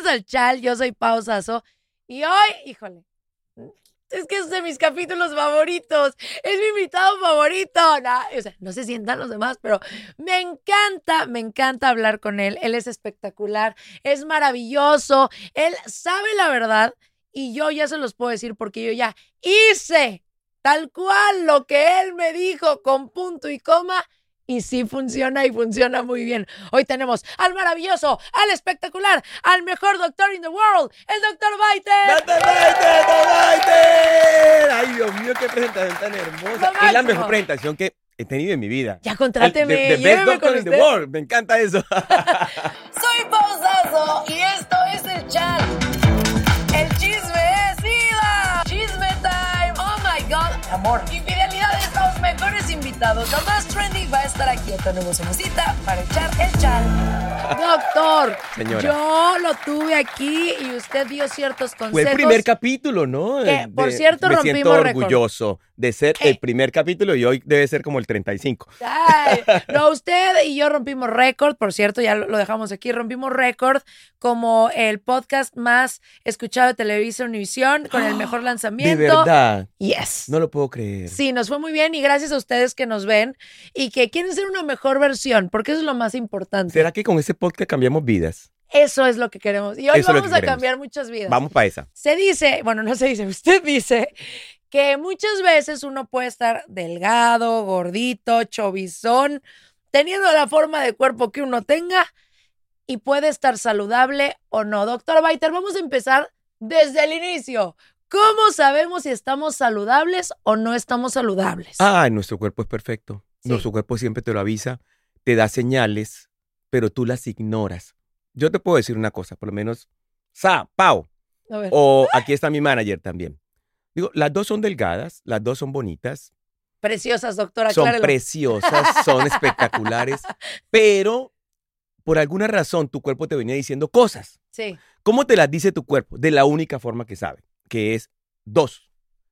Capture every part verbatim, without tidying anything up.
Bienvenidos al Chal, yo soy Pau Sasso y hoy, híjole, es que es de mis capítulos favoritos, es mi invitado favorito. No, o sea, no se sientan los demás, pero me encanta, me encanta hablar con él. Él es espectacular, es maravilloso, él sabe la verdad y yo ya se los puedo decir porque yo ya hice tal cual lo que él me dijo con punto y coma. Y sí funciona y funciona muy bien. Hoy tenemos al maravilloso, al espectacular, al mejor doctor in the world, el doctor Baiter. ¡Doctor Baiter! ¡Doctor Baiter! ¡Ay, Dios mío, qué presentación tan hermosa! Lo Es la máximo. mejor presentación que he tenido en mi vida. Ya contráteme, El- the- the best lléveme doctor con in the usted. world. Me encanta eso. Soy Pau Sasso y esto es el Chal. El chisme es vida. Chisme time. Oh my God. Amor. Infidelidades, los mejores invitados. Lo más trendy va a estar aquí. Ya tenemos una cita para echar el Chal. Doctor, Señora. yo lo tuve aquí y usted dio ciertos consejos. Fue el primer capítulo, ¿no? Que, De- por cierto, me rompimos siento récord. orgulloso de ser Eh. el primer capítulo y hoy debe ser como el treinta y cinco. Ay, no, usted y yo rompimos récord, por cierto, ya lo, lo dejamos aquí, rompimos récord como el podcast más escuchado de Televisa Univisión con el mejor De lanzamiento. verdad. Yes. No lo puedo creer. Sí, nos fue muy bien y gracias a ustedes que nos ven y que quieren ser una mejor versión, porque eso es lo más importante. ¿Será que con ese podcast cambiamos vidas? Eso es lo que queremos. Y hoy Eso es lo vamos que a queremos. cambiar muchas vidas. Vamos para esa. Se dice, bueno, no se dice, usted dice que muchas veces uno puede estar delgado, gordito, chovizón, teniendo la forma de cuerpo que uno tenga y puede estar saludable o no. Doctor Baiter, vamos a empezar desde el inicio. ¿Cómo sabemos si estamos saludables o no estamos saludables? Ah, nuestro cuerpo es perfecto. Sí. Nuestro cuerpo siempre te lo avisa, te da señales, pero tú las ignoras. Yo te puedo decir una cosa, por lo menos, Sa, Pau, A ver. o aquí está mi manager también. Digo, las dos son delgadas, las dos son bonitas, Preciosas, doctora, son aclárelo. preciosas, son espectaculares, pero por alguna razón tu cuerpo te venía diciendo cosas. Sí. ¿Cómo te las dice tu cuerpo? De la única forma que sabe, que es dos,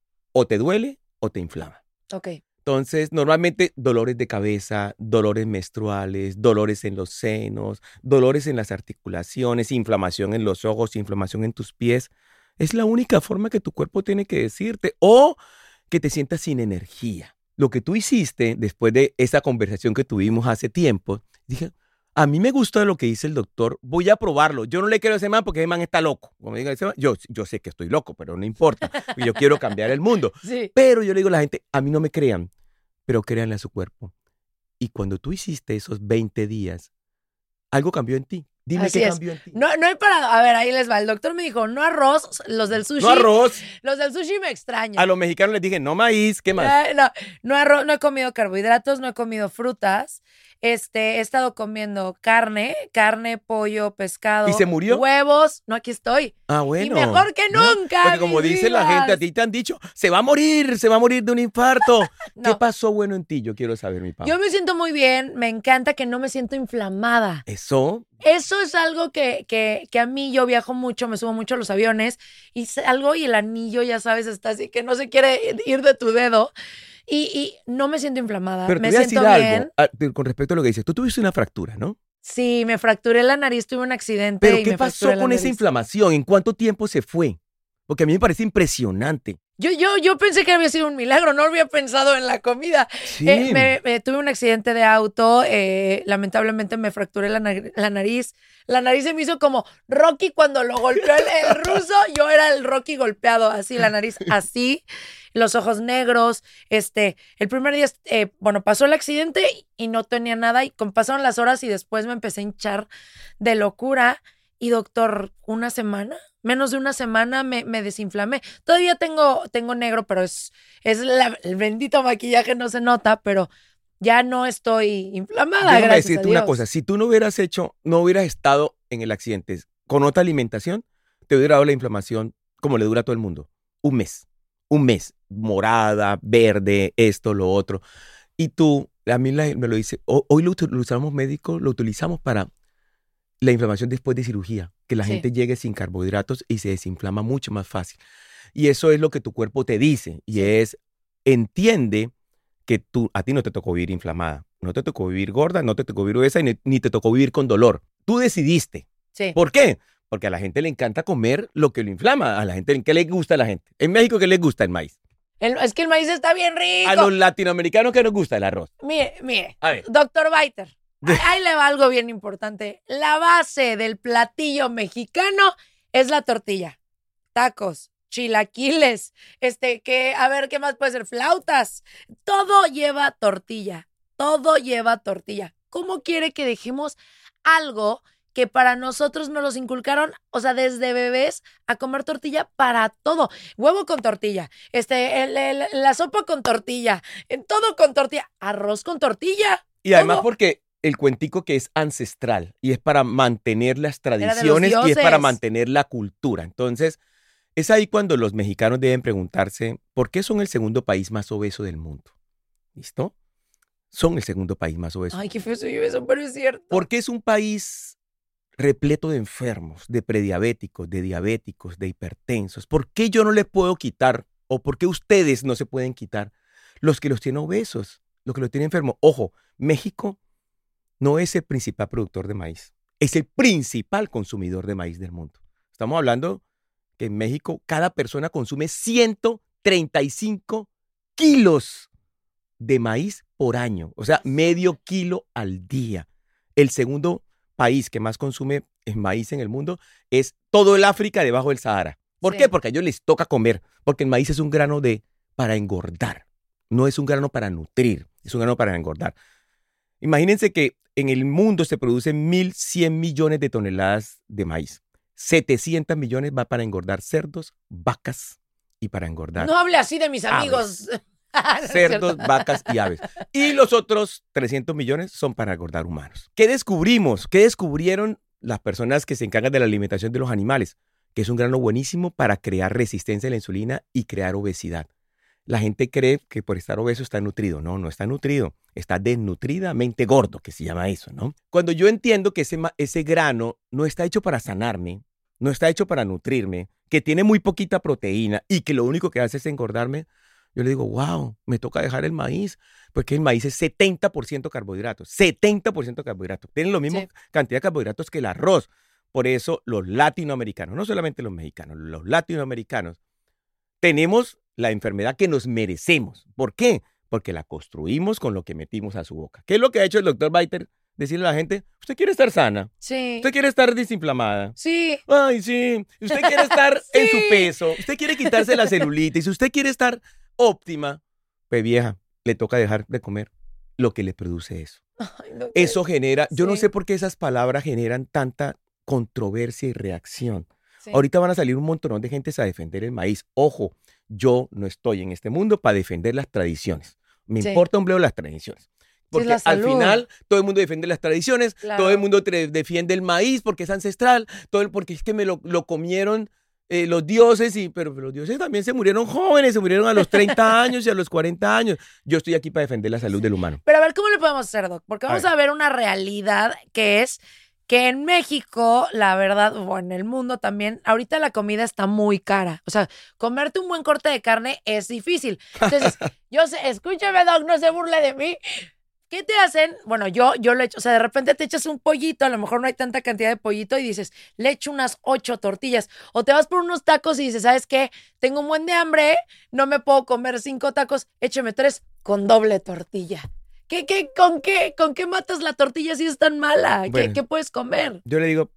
o te duele o te inflama. Ok. Entonces, normalmente dolores de cabeza, dolores menstruales, dolores en los senos, dolores en las articulaciones, inflamación en los ojos, inflamación en tus pies. Es la única forma que tu cuerpo tiene que decirte o que te sientas sin energía. Lo que tú hiciste después de esa conversación que tuvimos hace tiempo, dije, a mí me gusta lo que dice el doctor, voy a probarlo. Yo no le quiero a ese man porque ese man está loco. Como diga ese man, yo, yo sé que estoy loco, pero no importa. Yo quiero cambiar el mundo. Sí. Pero yo le digo a la gente, a mí no me crean, pero créanle a su cuerpo. Y cuando tú hiciste esos veinte días, algo cambió en ti. Dime Así qué es. cambió en ti. No, no he parado. A ver, ahí les va. El doctor me dijo, no arroz, los del sushi. No arroz. Los del sushi me extrañan. A los mexicanos les dije, no maíz, ¿qué más? Eh, no, no, arroz, no he comido carbohidratos, no he comido frutas. Este, he estado comiendo carne, carne, pollo, pescado. ¿Y se murió? Huevos. No, aquí estoy. Ah, bueno. Y mejor que ¿no? nunca, Porque como mis dice la vidas. gente, a ti te han dicho, se va a morir, se va a morir de un infarto. No. ¿Qué pasó bueno en ti? Yo quiero saber, mi papá. Yo me siento muy bien. Me encanta que no me siento inflamada. Eso, Eso es algo que, que, que a mí yo viajo mucho, me subo mucho a los aviones y salgo y el anillo, ya sabes, está así que no se quiere ir de tu dedo y, y no me siento inflamada, pero te me voy a siento decir bien. algo ah, te- con respecto a lo que dices. Tú tuviste una fractura, ¿no? Sí, me fracturé la nariz, tuve un accidente Pero y ¿qué me pasó fracturé la con esa nariz. inflamación? ¿En cuánto tiempo se fue? Porque a mí me parece impresionante. Yo, yo, yo pensé que había sido un milagro, no había pensado en la comida. Sí. Eh, me, me- tuve un accidente de auto, eh, lamentablemente me fracturé la, nar- la nariz. La nariz se me hizo como Rocky cuando lo golpeó el, el ruso, yo era el Rocky golpeado, así, la nariz así, los ojos negros. Este, el primer día, eh, bueno, pasó el accidente y no tenía nada y con- pasaron las horas y después me empecé a hinchar de locura. Y doctor, una semana, menos de una semana me, me desinflamé. Todavía tengo, tengo negro, pero es, es la- el bendito maquillaje, no se nota, pero ya no estoy inflamada, Déjame gracias decirte a una Dios. cosa. Si tú no hubieras hecho, no hubieras estado en el accidente con otra alimentación, te hubiera dado la inflamación como le dura a todo el mundo. Un mes. Un mes. Morada, verde, esto, lo otro. Y tú, a mí la- me lo dice, ho- hoy lo utilizamos médicos, lo utilizamos para la inflamación después de cirugía, que la Sí. gente llegue sin carbohidratos y se desinflama mucho más fácil. Y eso es lo que tu cuerpo te dice, y Sí. es, entiende que tú, a ti no te tocó vivir inflamada, no te tocó vivir gorda, no te tocó vivir obesa, ni, ni te tocó vivir con dolor. Tú decidiste. Sí. ¿Por qué? Porque a la gente le encanta comer lo que lo inflama. A la gente, ¿qué le gusta a la gente? En México, ¿qué les gusta el maíz? El- es que el maíz está bien rico. A los latinoamericanos, ¿qué nos gusta? El arroz. Mire, mire, A ver. doctor Biter, ahí, ahí le va algo bien importante. La base del platillo mexicano es la tortilla. Tacos, chilaquiles, este, que, a ver, ¿qué más puede ser? Flautas. Todo lleva tortilla. Todo lleva tortilla. ¿Cómo quiere que dejemos algo que para nosotros nos los inculcaron, o sea, desde bebés a comer tortilla para todo? Huevo con tortilla, este, el, el, la sopa con tortilla, todo con tortilla, arroz con tortilla. Y además todo. porque el cuentico que es ancestral y es para mantener las Era de los tradiciones y es para dioses. mantener la cultura. Entonces, es ahí cuando los mexicanos deben preguntarse, ¿por qué son el segundo país más obeso del mundo? ¿Listo? Son el segundo país más obeso. Ay, qué feo soy yo eso, pero es cierto. Porque es un país repleto de enfermos, de prediabéticos, de diabéticos, de hipertensos. ¿Por qué yo no les puedo quitar, o por qué ustedes no se pueden quitar los que los tienen obesos, los que los tienen enfermos? Ojo, México no es el principal productor de maíz, es el principal consumidor de maíz del mundo. Estamos hablando que en México cada persona consume ciento treinta y cinco kilos de maíz por año, o sea, medio kilo al día. El segundo país que más consume maíz en el mundo es todo el África debajo del Sahara. ¿Por Sí. qué? Porque a ellos les toca comer, porque el maíz es un grano de, para engordar, no es un grano para nutrir, es un grano para engordar. Imagínense que en el mundo se producen mil cien millones de toneladas de maíz. setecientos millones va para engordar cerdos, vacas y para engordar No hable así de mis amigos. No es cerdos, cierto. vacas y aves. Y los otros trescientos millones son para engordar humanos. ¿Qué descubrimos? ¿Qué descubrieron las personas que se encargan de la alimentación de los animales? Que es un grano buenísimo para crear resistencia a la insulina y crear obesidad. La gente cree que por estar obeso está nutrido. No, no está nutrido. Está desnutridamente gordo, que se llama eso, ¿no? Cuando yo entiendo que ese, ese grano no está hecho para sanarme, no está hecho para nutrirme, que tiene muy poquita proteína y que lo único que hace es engordarme, yo le digo, wow, me toca dejar el maíz, porque el maíz es setenta por ciento carbohidratos, setenta por ciento carbohidratos. Tienen la misma Sí. cantidad de carbohidratos que el arroz. Por eso los latinoamericanos, no solamente los mexicanos, los latinoamericanos, tenemos la enfermedad que nos merecemos. ¿Por qué? Porque la construimos con lo que metimos a su boca. ¿Qué es lo que ha hecho el doctor Biter? Decirle a la gente, usted quiere estar sana, Sí. usted quiere estar desinflamada. Sí. Ay, sí. Usted quiere estar Sí. en su peso. Usted quiere quitarse la celulitis. Usted quiere estar óptima. Pues vieja, le toca dejar de comer lo que le produce eso. Ay, no, Eso genera, yo no Sí. sé por qué esas palabras generan tanta controversia y reacción. sí. Ahorita van a salir un montón de gente a defender el maíz. Ojo, yo no estoy en este mundo para defender las tradiciones. Me Sí. importa un bledo las tradiciones. Porque la al salud. final todo el mundo defiende las tradiciones, Claro. todo el mundo tre- defiende el maíz porque es ancestral, todo el, porque es que me lo, lo comieron eh, los dioses, y, pero los dioses también se murieron jóvenes, se murieron a los treinta años y a los cuarenta años. Yo estoy aquí para defender la salud del humano. Pero a ver, ¿cómo le podemos hacer, Doc? Porque A vamos ver. a ver una realidad que es que en México, la verdad, o en el mundo también, ahorita la comida está muy cara. O sea, comerte un buen corte de carne es difícil. Entonces, yo sé, escúchame, Doc, no se burle de mí. ¿Qué te hacen? Bueno, yo, yo lo he hecho. O sea, de repente te echas un pollito, a lo mejor no hay tanta cantidad de pollito y dices, le echo unas ocho tortillas. O te vas por unos tacos y dices, ¿sabes qué? Tengo un buen de hambre, no me puedo comer cinco tacos, écheme tres con doble tortilla. ¿Qué, qué, con qué, con qué matas la tortilla si es tan mala? ¿Qué, Bueno. qué puedes comer? Yo le digo,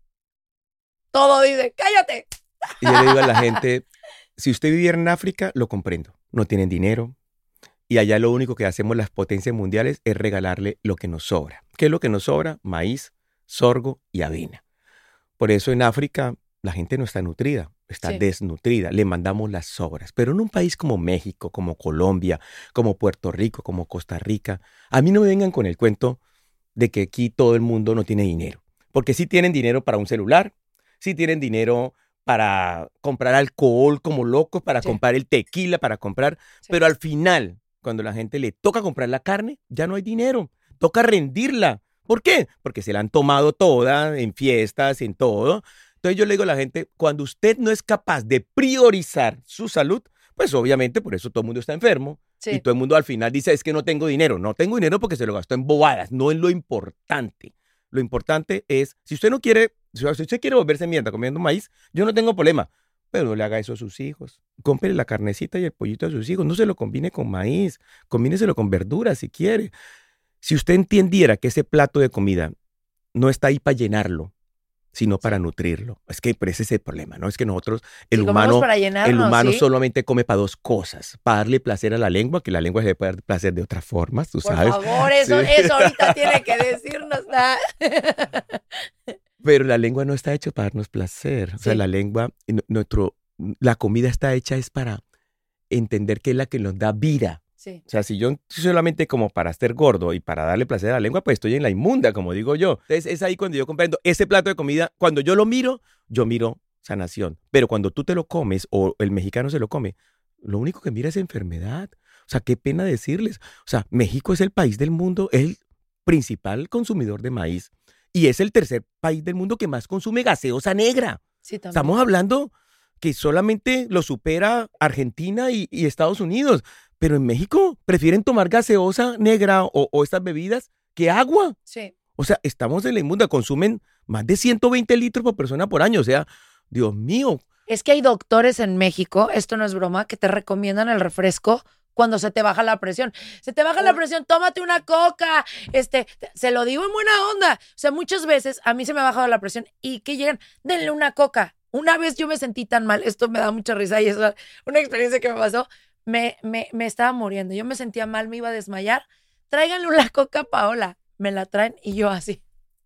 Todo dice, cállate. y yo le digo a la gente, si usted viviera en África, lo comprendo. No tienen dinero. Y allá lo único que hacemos las potencias mundiales es regalarle lo que nos sobra. ¿Qué es lo que nos sobra? Maíz, sorgo y avena. Por eso en África la gente no está nutrida, está Sí. desnutrida. Le mandamos las sobras. Pero en un país como México, como Colombia, como Puerto Rico, como Costa Rica, a mí no me vengan con el cuento de que aquí todo el mundo no tiene dinero. Porque sí tienen dinero para un celular, sí tienen dinero para comprar alcohol como locos, para Sí. comprar el tequila, para comprar... Sí. Pero al final, cuando la gente le toca comprar la carne, ya no hay dinero. Toca rendirla. ¿Por qué? Porque se la han tomado toda en fiestas, en todo. Entonces yo le digo a la gente, cuando usted no es capaz de priorizar su salud, pues obviamente por eso todo el mundo está enfermo. Sí. Y todo el mundo al final dice, es que no tengo dinero. No tengo dinero porque se lo gastó en bobadas, no en lo importante. Lo importante es, si usted no quiere Si usted quiere volverse mierda comiendo maíz, yo no tengo problema. Pero no le haga eso a sus hijos. Cómprele la carnecita y el pollito a sus hijos. No se lo combine con maíz. Combíneselo con verduras si quiere. Si usted entendiera que ese plato de comida no está ahí para llenarlo, sino para nutrirlo. Es que pero ese es el problema, ¿no? Es que nosotros, el Si humano, para llenarnos, el humano ¿sí? solamente come para dos cosas. Para darle placer a la lengua, que la lengua se le puede dar placer de otras formas, tú Por sabes. favor, eso, Sí. eso ahorita tiene que decirnos. ¿Ah? Pero la lengua no está hecha para darnos placer. O sea, Sí. la lengua, nuestro, la comida está hecha es para entender que es la que nos da vida. Sí. O sea, si yo solamente como para estar gordo y para darle placer a la lengua, pues estoy en la inmunda, como digo yo. Entonces es ahí cuando yo comprendo ese plato de comida. Cuando yo lo miro, yo miro sanación. Pero cuando tú te lo comes o el mexicano se lo come, lo único que mira es enfermedad. O sea, qué pena decirles. O sea, México es el país del mundo, es el principal consumidor de maíz y es el tercer país del mundo que más consume gaseosa negra. Sí, también. Estamos hablando que solamente lo supera Argentina y, y Estados Unidos. Pero en México prefieren tomar gaseosa negra o, o estas bebidas que agua. Sí. O sea, estamos en la inmunda, consumen más de ciento veinte litros por persona por año. O sea, Dios mío. Es que hay doctores en México, esto no es broma, que te recomiendan el refresco cuando se te baja la presión. Se te baja la presión, tómate una coca. Este, se lo digo en buena onda. O sea, muchas veces a mí se me ha bajado la presión y que llegan, denle una coca. Una vez yo me sentí tan mal, esto me da mucha risa y es una experiencia que me pasó. Me, me, me estaba muriendo. Yo me sentía mal, me iba a desmayar. Tráiganle una coca, Paola. Me la traen y yo así.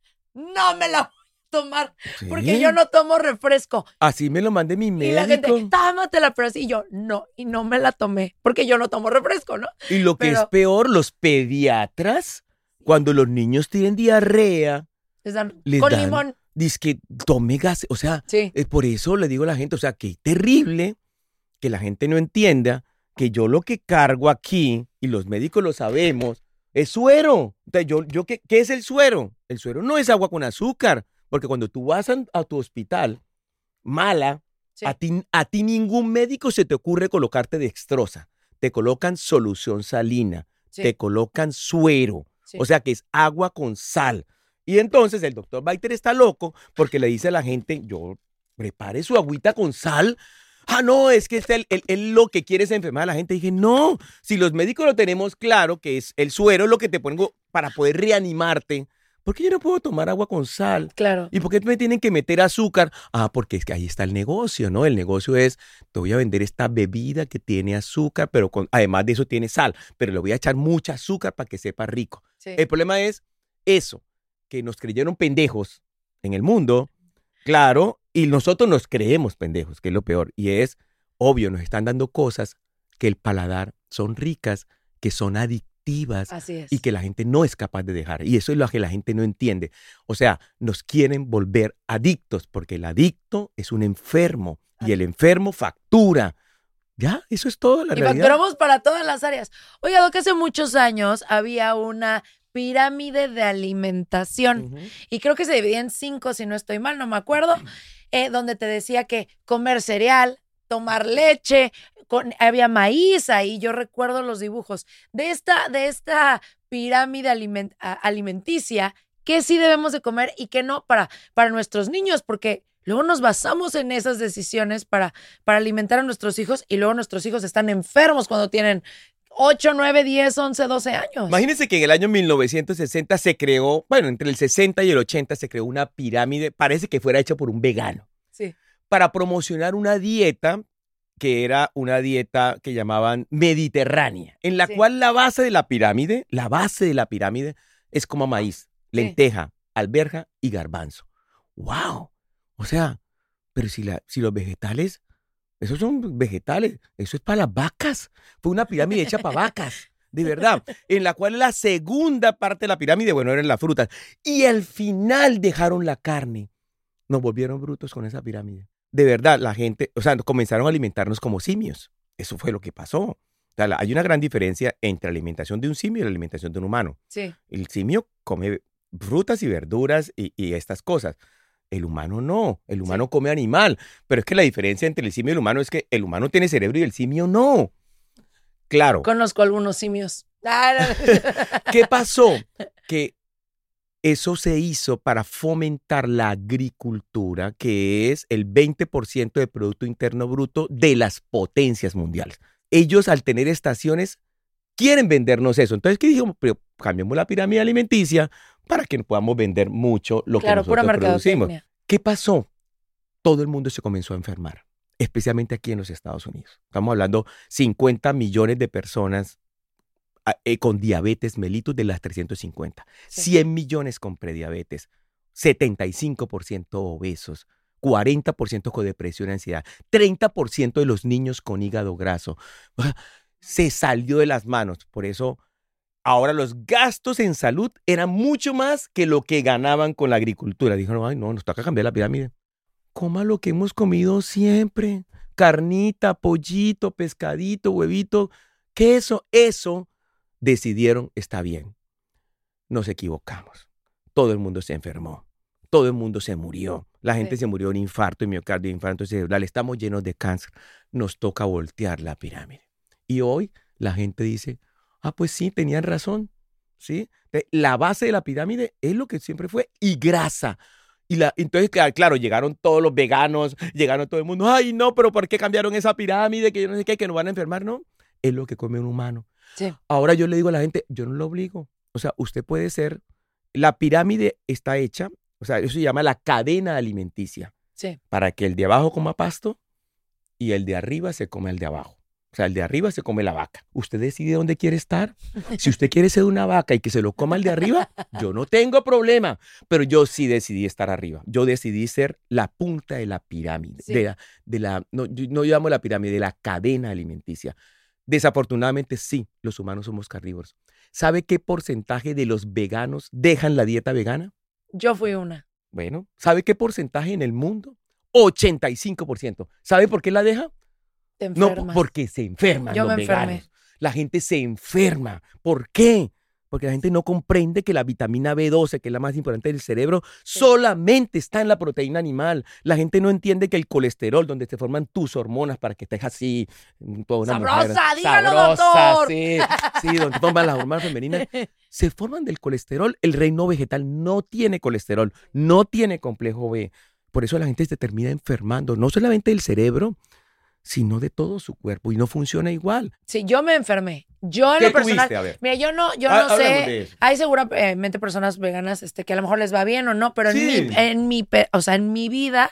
No me la voy a tomar ¿Sí? porque yo no tomo refresco. Así me lo mandé mi médico. Y la gente, tómatela, pero así yo, no. Y no me la tomé porque yo no tomo refresco, ¿no? Y lo que Pero- es peor, los pediatras, cuando los niños tienen diarrea, Les dan les con dan, limón. dice que tome gas. O sea, Sí. es por eso le digo a la gente, o sea, que es terrible que la gente no entienda que yo lo que cargo aquí, y los médicos lo sabemos, es suero. Entonces, yo, yo, ¿qué, ¿qué es el suero? El suero no es agua con azúcar, porque cuando tú vas a, a tu hospital mala, Sí. a, ti, a ti ningún médico se te ocurre colocarte dextrosa. Te colocan solución salina, Sí. te colocan suero, Sí. o sea que es agua con sal. Y entonces el doctor Baiter está loco porque le dice a la gente, yo prepare su agüita con sal. Ah, no, es que este, él, él, él lo que quiere es enfermar a la gente. Y dije, no, si los médicos lo tenemos claro, que es el suero lo que te pongo para poder reanimarte, ¿por qué yo no puedo tomar agua con sal? Claro. ¿Y por qué me tienen que meter azúcar? Ah, porque es que ahí está el negocio, ¿no? El negocio es, te voy a vender esta bebida que tiene azúcar, pero con, además de eso tiene sal, pero le voy a echar mucha azúcar para que sepa rico. Sí. El problema es eso, que nos creyeron pendejos en el mundo, claro, y nosotros nos creemos pendejos, que es lo peor. Y es obvio, nos están dando cosas que el paladar son ricas, que son adictivas Así es. y que la gente no es capaz de dejar. Y eso es lo que la gente no entiende. O sea, nos quieren volver adictos porque el adicto es un enfermo y el enfermo factura. Ya, eso es todo, la Y realidad. facturamos para todas las áreas. Oiga, Doc, hace muchos años había una pirámide de alimentación. Ujú. Y creo que se dividía en cinco, si no estoy mal, no me acuerdo, eh, donde te decía que comer cereal, tomar leche, con, había maíz ahí, yo recuerdo los dibujos. De esta, de esta pirámide aliment, a, alimenticia, ¿qué sí debemos de comer y qué no para, para nuestros niños? Porque luego nos basamos en esas decisiones para, para alimentar a nuestros hijos y luego nuestros hijos están enfermos cuando tienen ocho, nueve, diez, once, doce años. Imagínense que en el año mil novecientos sesenta se creó, bueno, entre el sesenta y el ochenta se creó una pirámide, parece que fuera hecha por un vegano, Sí. para promocionar una dieta que era una dieta que llamaban mediterránea, en la Sí. cual la base de la pirámide, la base de la pirámide es como maíz, lenteja, alberja y garbanzo. ¡Wow! O sea, pero si, la, si los vegetales, esos son vegetales, eso es para las vacas. Fue una pirámide hecha para vacas, de verdad, en la cual la segunda parte de la pirámide, bueno, eran las frutas. Y al final dejaron la carne. Nos volvieron brutos con esa pirámide. De verdad, la gente, o sea, comenzaron a alimentarnos como simios. Eso fue lo que pasó. O sea, la- hay una gran diferencia entre la alimentación de un simio y la alimentación de un humano. Sí. El simio come frutas y verduras y, y estas cosas. El humano no, el humano Sí. come animal. Pero es que la diferencia entre el simio y el humano es que el humano tiene cerebro y el simio no. Claro. Conozco algunos simios. Ah, no. ¿Qué pasó? Que Eso se hizo para fomentar la agricultura, que es el veinte por ciento del Producto Interno Bruto de las potencias mundiales. Ellos, al tener estaciones, quieren vendernos eso. Entonces, ¿qué dijimos? Pero cambiemos la pirámide alimenticia para que podamos vender mucho lo Claro, que pura nosotros producimos. mercadotecnia. ¿Qué pasó? Todo el mundo se comenzó a enfermar, especialmente aquí en los Estados Unidos. Estamos hablando cincuenta millones de personas eh, con diabetes mellitus de las trescientos cincuenta. Sí. cien millones con prediabetes, setenta y cinco por ciento obesos, cuarenta por ciento con depresión y ansiedad, treinta por ciento de los niños con hígado graso. Se salió de las manos. Por eso ahora los gastos en salud eran mucho más que lo que ganaban con la agricultura. Dijeron, ay, no, nos toca cambiar la pirámide. Coma lo que hemos comido siempre. Carnita, pollito, pescadito, huevito, queso. Eso decidieron, está bien. Nos equivocamos. Todo el mundo se enfermó. Todo el mundo se murió. La gente Sí. se murió de un infarto, de miocardio, de infarto cerebral. Estamos llenos de cáncer. Nos toca voltear la pirámide. Y hoy la gente dice, ah, pues sí, tenían razón, ¿sí? La base de la pirámide es lo que siempre fue, y grasa. Y la, entonces, claro, llegaron todos los veganos, llegaron todo el mundo, ay, no, pero ¿por qué cambiaron esa pirámide? Que yo no sé qué, que nos van a enfermar, ¿no? Es lo que come un humano. Sí. Ahora yo le digo a la gente, yo no lo obligo. O sea, usted puede ser, la pirámide está hecha, o sea, eso se llama la cadena alimenticia, Sí. para que el de abajo coma pasto y el de arriba se coma el de abajo. O sea, el de arriba se come la vaca. Usted decide dónde quiere estar. Si usted quiere ser una vaca y que se lo coma el de arriba, yo no tengo problema. Pero yo sí decidí estar arriba. Yo decidí ser la punta de la pirámide. Sí. De la, de la, no, yo no llamo la pirámide, de la cadena alimenticia. Desafortunadamente, sí, los humanos somos carnívoros. ¿Sabe qué porcentaje de los veganos dejan la dieta vegana? Yo fui una. Bueno, ¿sabe qué porcentaje en el mundo? ochenta y cinco por ciento. ¿Sabe por qué la deja? Te No, enfermas. porque se enferman Yo los me enfermé. veganos. La gente se enferma. ¿Por qué? Porque la gente no comprende que la vitamina B doce, que es la más importante del cerebro, Sí. solamente está en la proteína animal. La gente no entiende que el colesterol, donde se forman tus hormonas para que estés así, toda una ¡Sabrosa! mujer ¡Dígalo, sabrosa, doctor! sí, sí, donde forman las hormonas femeninas, se forman del colesterol. El reino vegetal no tiene colesterol, no tiene complejo B. Por eso la gente se termina enfermando, no solamente del cerebro, sino de todo su cuerpo, y no funciona igual. Sí, yo me enfermé. Yo en ¿Qué lo personal. tuviste? A ver. Mira, yo no, yo Ah, no háblame sé. de eso. Hay seguramente personas veganas este, que a lo mejor les va bien o no, pero Sí. en mi, en mi, pe- o sea, en mi vida,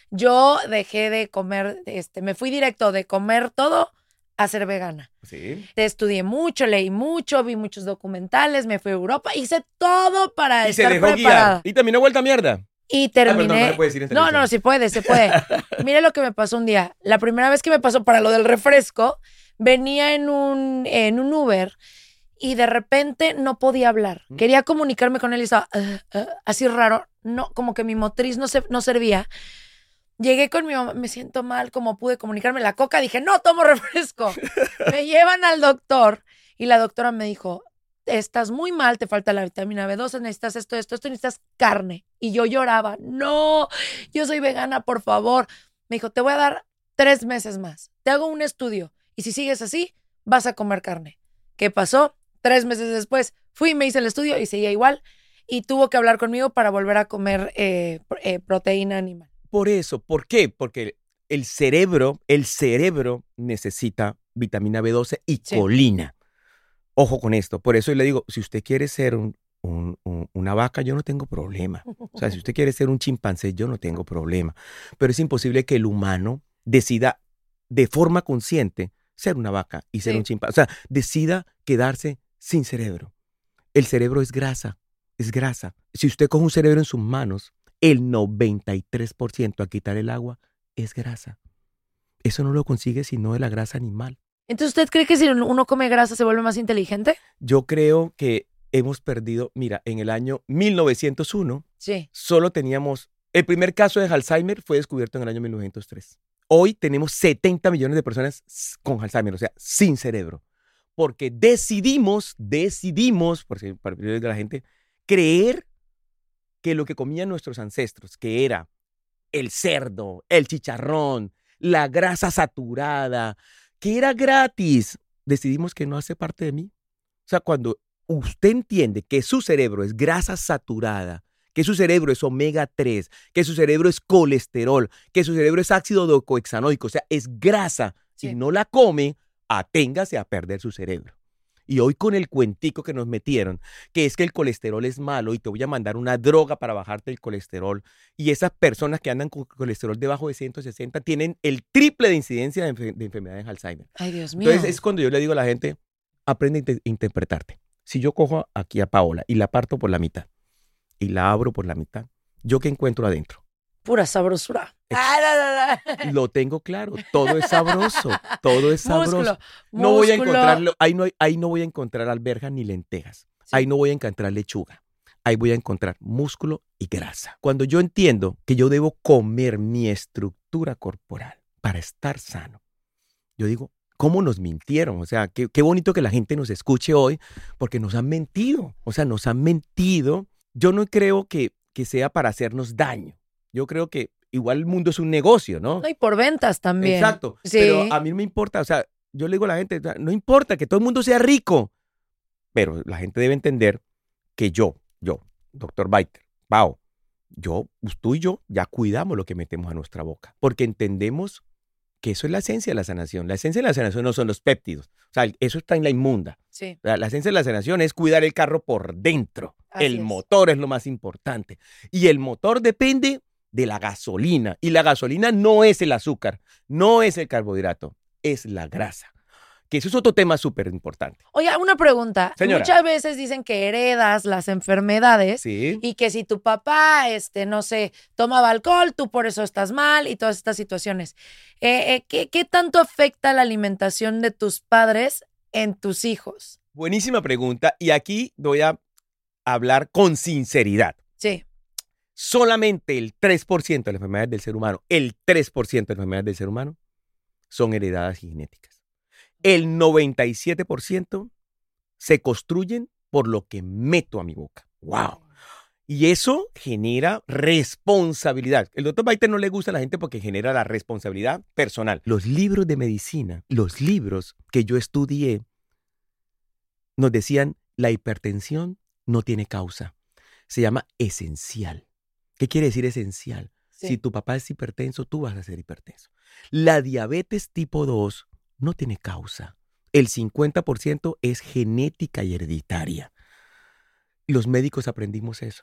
yo dejé de comer, este, me fui directo de comer todo a ser vegana. Sí. Estudié mucho, leí mucho, vi muchos documentales, me fui a Europa, hice todo para Y se estar dejó preparada. guiar. Y terminó vuelta a mierda. Y Ah, perdón, terminé. no se puede decir en no, televisión. no, sí puede, se puede. Mire lo que me pasó un día. La primera vez que me pasó para lo del refresco, venía en un, en un Uber y de repente no podía hablar. ¿Mm? Quería comunicarme con él y estaba uh, uh, así raro. No, como que mi motriz no, se, no servía. Llegué con mi mamá, me siento mal, como pude comunicarme la coca. Dije, no tomo refresco. Me llevan al doctor y la doctora me dijo, estás muy mal, te falta la vitamina B doce, necesitas esto, esto, esto, necesitas carne. Y yo lloraba, no, yo soy vegana, por favor. Me dijo, te voy a dar tres meses más, te hago un estudio y si sigues así, vas a comer carne. ¿Qué pasó? Tres meses después fui, me hice el estudio y seguía igual y tuvo que hablar conmigo para volver a comer eh, eh, proteína animal. Por eso, ¿por qué? Porque el cerebro, el cerebro necesita vitamina B doce y Sí. colina. Ojo con esto. Por eso le digo, si usted quiere ser un, un, un, una vaca, yo no tengo problema. O sea, si usted quiere ser un chimpancé, yo no tengo problema. Pero es imposible que el humano decida de forma consciente ser una vaca y ser Sí. un chimpancé. O sea, decida quedarse sin cerebro. El cerebro es grasa, es grasa. Si usted coge un cerebro en sus manos, el noventa y tres por ciento a quitar el agua es grasa. Eso no lo consigue sino de la grasa animal. Entonces, ¿usted cree que si uno come grasa se vuelve más inteligente? Yo creo que hemos perdido, mira, en el año mil novecientos uno, Sí. solo teníamos, el primer caso de Alzheimer fue descubierto en el año mil novecientos tres. Hoy tenemos setenta millones de personas con Alzheimer, o sea, sin cerebro. Porque decidimos, decidimos, por si para el de la gente, creer que lo que comían nuestros ancestros, que era el cerdo, el chicharrón, la grasa saturada, que era gratis, decidimos que no hace parte de mí. O sea, cuando usted entiende que su cerebro es grasa saturada, que su cerebro es omega tres, que su cerebro es colesterol, que su cerebro es ácido docohexanoico, o sea, es grasa, Sí. y no la come, aténgase a perder su cerebro. Y hoy con el cuentico que nos metieron, que es que el colesterol es malo y te voy a mandar una droga para bajarte el colesterol, y esas personas que andan con colesterol debajo de ciento sesenta tienen el triple de incidencia de, enfer- de enfermedades de Alzheimer. Ay, Dios mío. Entonces es cuando yo le digo a la gente, aprende a inte- interpretarte. Si yo cojo aquí a Paola y la parto por la mitad y la abro por la mitad, ¿yo qué encuentro adentro? Pura sabrosura. Ex- Ah, no, no. Lo tengo claro, todo es sabroso, todo es sabroso. Músculo, No voy a músculo. encontrarlo, ahí no, hay- ahí no voy a encontrar alberjas ni lentejas, Sí. ahí no voy a encontrar lechuga, ahí voy a encontrar músculo y grasa. Cuando yo entiendo que yo debo comer mi estructura corporal para estar sano, yo digo, ¿cómo nos mintieron? O sea, qué, qué bonito que la gente nos escuche hoy, porque nos han mentido, o sea, nos han mentido. Yo no creo que, que sea para hacernos daño. Yo creo que igual el mundo es un negocio, ¿no? No, y por ventas también. Exacto. Sí. Pero a mí no me importa, o sea, yo le digo a la gente, o sea, no importa que todo el mundo sea rico, pero la gente debe entender que yo, yo, doctor Baiter, Pao, yo, tú y yo ya cuidamos lo que metemos a nuestra boca, porque entendemos que eso es la esencia de la sanación. La esencia de la sanación no son los péptidos, o sea, eso está en la inmunda. Sí. La, la esencia de la sanación es cuidar el carro por dentro. Así el es. motor es lo más importante. Y el motor depende de la gasolina. Y la gasolina no es el azúcar, no es el carbohidrato, es la grasa. Que eso es otro tema súper importante. Oye, una pregunta. Señora. Muchas veces dicen que heredas las enfermedades Sí. y que si tu papá, este, no sé, tomaba alcohol, tú por eso estás mal y todas estas situaciones. Eh, eh, ¿qué, ¿Qué tanto afecta la alimentación de tus padres en tus hijos? Buenísima pregunta. Y aquí voy a hablar con sinceridad. Sí. Solamente el tres por ciento de las enfermedades del ser humano, el tres por ciento de las enfermedades del ser humano son heredadas y genéticas. El noventa y siete por ciento se construyen por lo que meto a mi boca. ¡Wow! Y eso genera responsabilidad. El doctor Baiter no le gusta a la gente porque genera la responsabilidad personal. Los libros de medicina, los libros que yo estudié, nos decían, la hipertensión no tiene causa. Se llama esencial. ¿Qué quiere decir esencial? Sí. Si tu papá es hipertenso, tú vas a ser hipertenso. La diabetes tipo dos no tiene causa. El cincuenta por ciento es genética y hereditaria. Los médicos aprendimos eso.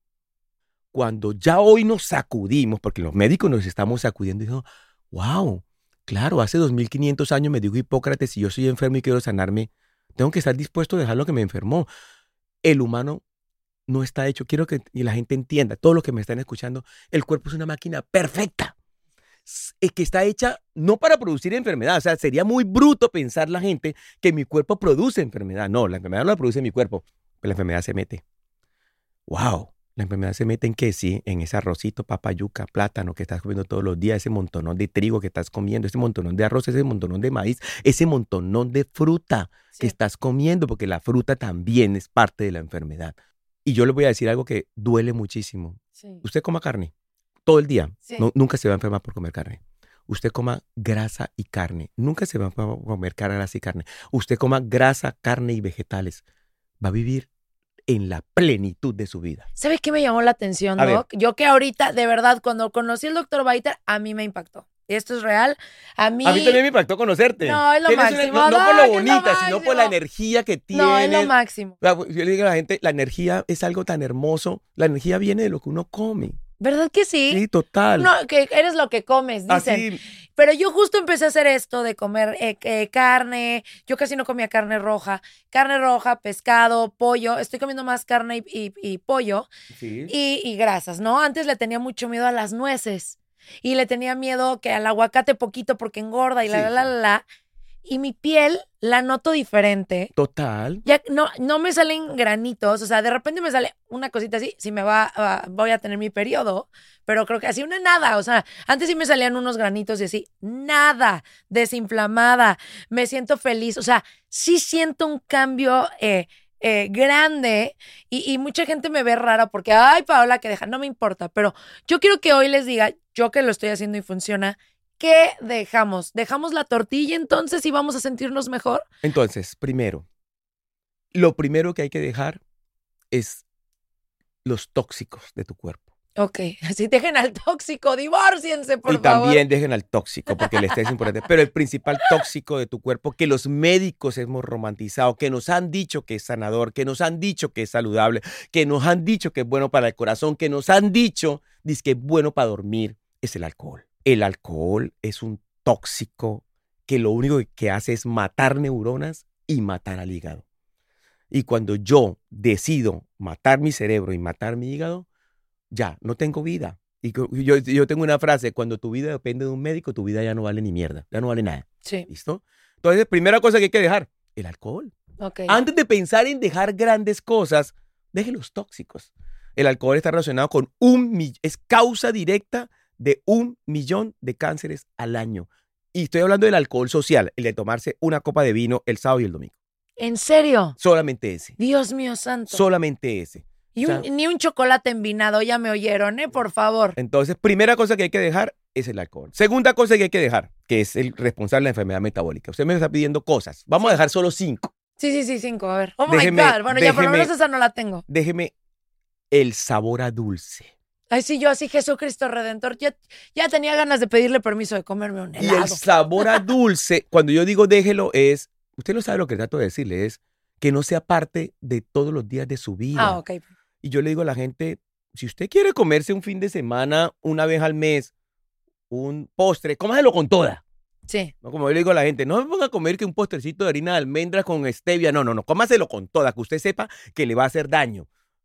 Cuando ya hoy nos sacudimos, porque los médicos nos estamos sacudiendo, y dijo, wow, claro, hace dos mil quinientos años me dijo Hipócrates, si yo soy enfermo y quiero sanarme, tengo que estar dispuesto a dejar lo que me enfermó. El humano no está hecho, quiero que la gente entienda, todos los que me están escuchando, el cuerpo es una máquina perfecta, que está hecha no para producir enfermedad. O sea, sería muy bruto pensar la gente que mi cuerpo produce enfermedad. No, la enfermedad no la produce mi cuerpo, pero la enfermedad se mete. ¡Wow! La enfermedad se mete en qué, sí, en ese arrocito, papa, yuca, plátano que estás comiendo todos los días, ese montonón de trigo que estás comiendo, ese montonón de arroz, ese montonón de maíz, ese montonón de fruta Sí. que estás comiendo, porque la fruta también es parte de la enfermedad. Y yo le voy a decir algo que duele muchísimo. Sí. Usted coma carne todo el día, Sí. no, nunca se va a enfermar por comer carne. Usted coma grasa y carne, nunca se va a comer grasa y carne. Usted coma grasa, carne y vegetales, va a vivir en la plenitud de su vida. ¿Sabes qué me llamó la atención, A ver. Doc? Yo que ahorita, de verdad, cuando conocí al doctor Baiter, a mí me impactó. Esto es real. A mí... A mí también me impactó conocerte. No, es lo Tienes máximo, no, no por Doc, lo es lo bonita, sino por la máximo. energía que tienes. No, es lo máximo. Yo le digo a la gente, la energía es algo tan hermoso. La energía viene de lo que uno come. ¿Verdad que sí? Sí, total. No, que eres lo que comes, dicen. Así, Pero yo justo empecé a hacer esto de comer eh, eh, carne. Yo casi no comía carne roja. Carne roja, pescado, pollo. Estoy comiendo más carne y, y- y pollo sí. y, y grasas, ¿no? Antes le tenía mucho miedo a las nueces. Y le tenía miedo que al aguacate poquito porque engorda y la, Sí, la, la, la, la. Y mi piel la noto diferente. Total. Ya no, no me salen granitos, o sea, de repente me sale una cosita así, si me va, a- voy a tener mi periodo, pero creo que así una nada, o sea, antes sí me salían unos granitos y así, nada, desinflamada, me siento feliz, o sea, sí siento un cambio eh, eh, grande y, y mucha gente me ve rara porque, ay, Paola, que deja, no me importa, pero yo quiero que hoy les diga, yo que lo estoy haciendo y funciona, ¿qué dejamos? ¿Dejamos la tortilla entonces y vamos a sentirnos mejor? Entonces, primero, lo primero que hay que dejar es los tóxicos de tu cuerpo. Ok, así dejen al tóxico, divórciense, por y favor. también dejen al tóxico, porque el estrés es importante. Pero el principal tóxico de tu cuerpo, que los médicos hemos romantizado, que nos han dicho que es sanador, que nos han dicho que es saludable, que nos han dicho que es bueno para el corazón, que nos han dicho dice que es bueno para dormir, es el alcohol. El alcohol es un tóxico que lo único que hace es matar neuronas y matar al hígado. Y cuando yo decido matar mi cerebro y matar mi hígado, ya, no tengo vida. Y yo, yo tengo una frase, cuando tu vida depende de un médico, tu vida ya no vale ni mierda, ya no vale nada. Sí. ¿Listo? Entonces, primera cosa que hay que dejar, el alcohol. Okay. Antes de pensar en dejar grandes cosas, deje los tóxicos. El alcohol está relacionado con un millón, es causa directa de un millón de cánceres al año. Y estoy hablando del alcohol social, el de tomarse una copa de vino el sábado y el domingo. ¿En serio? Solamente ese. Dios mío santo. Solamente ese. Y o un, sea, ni un chocolate envinado, ya me oyeron, ¿eh? Por favor. Entonces, primera cosa que hay que dejar es el alcohol. Segunda cosa que hay que dejar, que es el responsable de la enfermedad metabólica. Usted me está pidiendo cosas. Vamos Sí. a dejar solo cinco. Sí, sí, sí, cinco, a ver. Oh Déjeme- my God. Bueno, ya por lo déjeme- menos esa no la tengo. Déjeme el sabor a dulce. Ay, sí, yo así, Jesucristo Redentor. Ya, ya tenía ganas de pedirle permiso de comerme un Y helado. el sabor a dulce, cuando yo digo déjelo, es, usted no sabe lo que trato de decirle, es que no sea parte de todos los días de su vida. Ah, ok. Y yo le digo a la gente, si usted quiere comerse un fin de semana, una vez al mes, un postre, cómaselo con toda. Sí. ¿No? Como yo le digo a la gente, no me ponga a comer que un postrecito de harina de almendras con stevia. No, no, no, cómaselo con toda, que usted sepa que le va a hacer daño.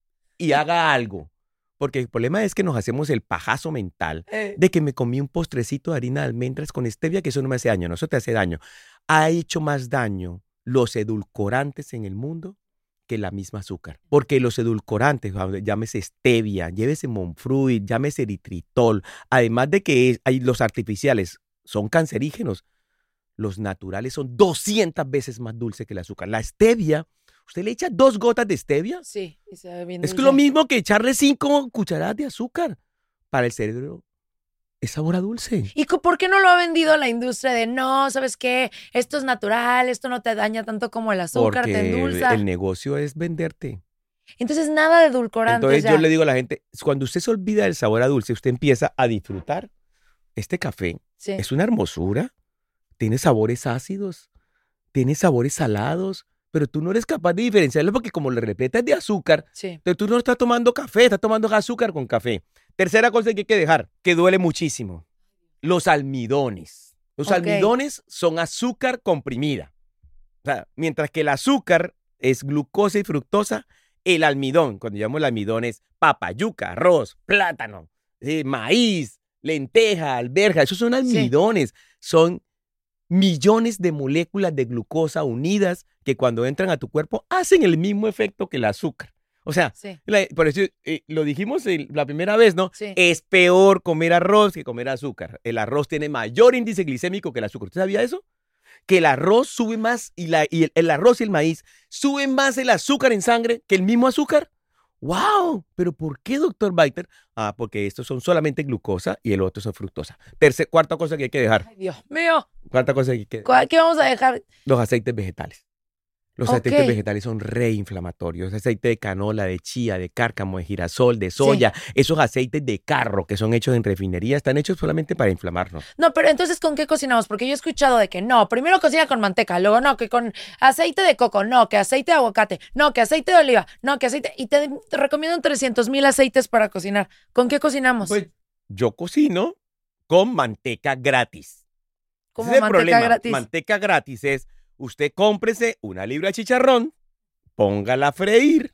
Y haga algo. Porque el problema es que nos hacemos el pajazo mental Eh, de que me comí un postrecito de harina de almendras con stevia, que eso no me hace daño. No, eso te hace daño. Ha hecho más daño los edulcorantes en el mundo que la misma azúcar. Porque los edulcorantes, llámese stevia, llévese Monfruit, llámese eritritol, además de que es- hay los artificiales son cancerígenos, los naturales son doscientas veces más dulces que el azúcar. La stevia, usted le echa dos gotas de stevia, sí, y se ve bien es dulce. lo mismo que echarle cinco cucharadas de azúcar. Para el cerebro es sabor a dulce. ¿Y co- por qué no lo ha vendido la industria de no, sabes qué? Esto es natural, esto no te daña tanto como el azúcar, te Porque endulza. el negocio es venderte. Entonces, nada de edulcorantes Entonces ya. yo le digo a la gente, cuando usted se olvida del sabor a dulce, usted empieza a disfrutar. Este café Sí. es una hermosura, tiene sabores ácidos, tiene sabores salados, pero tú no eres capaz de diferenciarlo porque como le repletas de azúcar, Sí. entonces tú no estás tomando café, estás tomando azúcar con café. Tercera cosa que hay que dejar, que duele muchísimo, los almidones. Los Ok. almidones son azúcar comprimida. O sea, mientras que el azúcar es glucosa y fructosa, el almidón, cuando llamamos el almidón es papa, yuca, arroz, plátano, eh, maíz, lenteja, alberja, esos son almidones, son millones de moléculas de glucosa unidas que cuando entran a tu cuerpo hacen el mismo efecto que el azúcar. O sea, Sí. la- por eso eh, lo dijimos el- la primera vez, ¿no? Sí. Es peor comer arroz que comer azúcar. El arroz tiene mayor índice glicémico que el azúcar. ¿Usted sabía eso? Que el arroz sube más y, la, y el, el arroz y el maíz suben más el azúcar en sangre que el mismo azúcar. ¡Wow! ¿Pero por qué, doctor Biter? Ah, porque estos son solamente glucosa y el otro son fructosa. Tercer, cuarta cosa que hay que dejar. Ay, Dios mío. Cuarta cosa que hay que ¿Cuál- ¿Qué vamos a dejar? los aceites vegetales. Los Ok. aceites vegetales son reinflamatorios. Aceite de canola, de chía, de cárcamo, de girasol, de soya. Esos aceites de carro que son hechos en refinería están hechos solamente para inflamarnos. No, pero entonces, ¿con qué cocinamos? Porque yo he escuchado de que no, primero cocina con manteca, luego no, que con aceite de coco, no, que aceite de aguacate, no, que aceite de oliva, no, que aceite... Y te, te recomiendan trescientos mil aceites para cocinar. ¿Con qué cocinamos? Pues yo cocino con manteca gratis. Como Ese es el manteca problema. gratis. Manteca gratis es, usted cómprese una libra de chicharrón, póngala a freír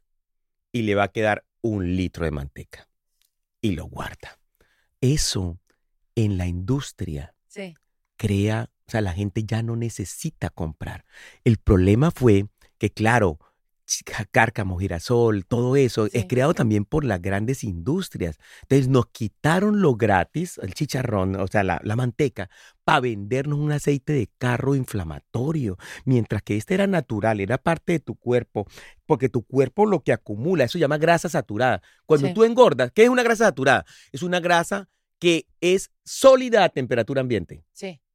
y le va a quedar un litro de manteca. Y lo guarda. Eso en la industria Sí. crea, o sea, la gente ya no necesita comprar. El problema fue que, claro, ch- cárcamo, girasol, todo eso Sí. es creado también por las grandes industrias. Entonces nos quitaron lo gratis, el chicharrón, o sea, la, la manteca, para vendernos un aceite de carro inflamatorio, mientras que este era natural, era parte de tu cuerpo, porque tu cuerpo lo que acumula, eso se llama grasa saturada. Cuando Sí. tú engordas, ¿qué es una grasa saturada? Es una grasa que es sólida a temperatura ambiente. Sí.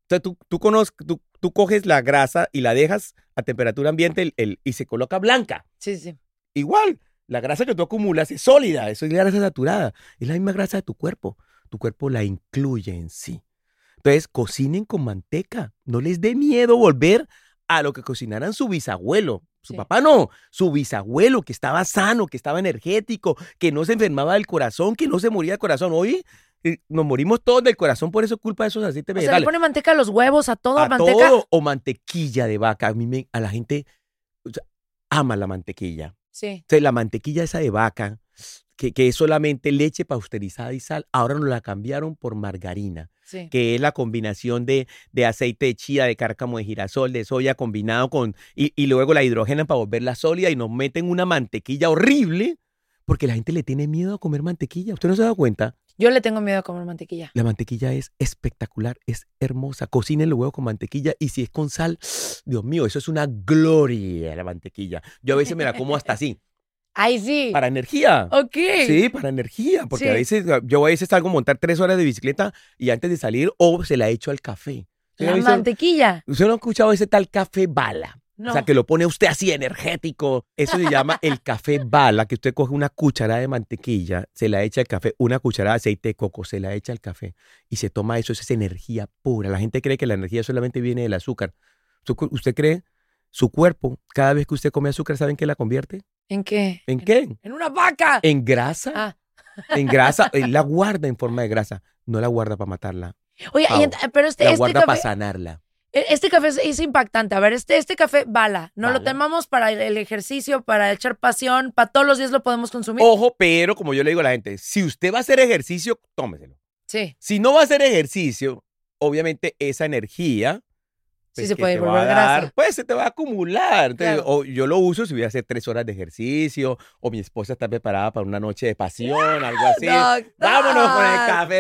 sea, tú, tú, conoces, tú, tú coges la grasa y la dejas a temperatura ambiente el, el, y se coloca blanca. Sí, sí. Igual, la grasa que tú acumulas es sólida, eso es grasa saturada. Es la misma grasa de tu cuerpo. Tu cuerpo la incluye en sí. Entonces, cocinen con manteca. No les dé miedo volver a lo que cocinaran su bisabuelo. Su Sí. papá no, su bisabuelo, que estaba sano, que estaba energético, que no se enfermaba del corazón, que no se moría del corazón. Hoy eh, nos morimos todos del corazón por eso, culpa de esos aceites O sea, le vegetales. pone manteca a los huevos, a todo, A manteca. todo o mantequilla de vaca. A mí me, a la gente o sea, ama la mantequilla. Sí. O sea, la mantequilla esa de vaca, que, que es solamente leche pasteurizada y sal, ahora nos la cambiaron por margarina, Sí. que es la combinación de, de aceite de chía, de cárcamo de girasol, de soya combinado con, y, y luego la hidrogenan para volverla sólida y nos meten una mantequilla horrible, porque la gente le tiene miedo a comer mantequilla. ¿Usted no se da cuenta? Yo le tengo miedo a comer mantequilla. La mantequilla es espectacular, es hermosa. Cocinen los huevos con mantequilla y si es con sal, Dios mío, eso es una gloria, la mantequilla. Yo a veces me la como hasta así, Ay, sí. para energía. Ok. Sí, para energía, porque Sí. a veces, yo a veces salgo a montar tres horas de bicicleta y antes de salir, o se la echo al café. La ¿Usted, mantequilla. ¿Usted no ha escuchado ese tal café bala? No. O sea, que lo pone usted así energético. Eso se llama el café bala, que usted coge una cucharada de mantequilla, se la echa al café, una cucharada de aceite de coco, se la echa al café y se toma eso. Eso es energía pura. La gente cree que la energía solamente viene del azúcar. ¿Usted- ¿Usted cree? Su cuerpo, cada vez que usted come azúcar, ¿saben qué la convierte? ¿En qué? ¿En qué? En una vaca. En grasa. Ah. En grasa. Él la guarda en forma de grasa. No la guarda para matarla. Oye, y Pau, ent- pero este, La este guarda para café, sanarla. este café es, es impactante. A ver, este, este café bala. No lo Bala. tomamos para el, el ejercicio, para echar pasión, para todos los días lo podemos consumir. Ojo, pero como yo le digo a la gente, si usted va a hacer ejercicio, tómeselo. Sí. Si no va a hacer ejercicio, obviamente esa energía Sí pues, se que puede te va volver a dar, grasa. pues se te va a acumular. Entonces, Claro. o yo lo uso si voy a hacer tres horas de ejercicio, o mi esposa está preparada para una noche de pasión, algo así. Doctor. Vámonos con el café,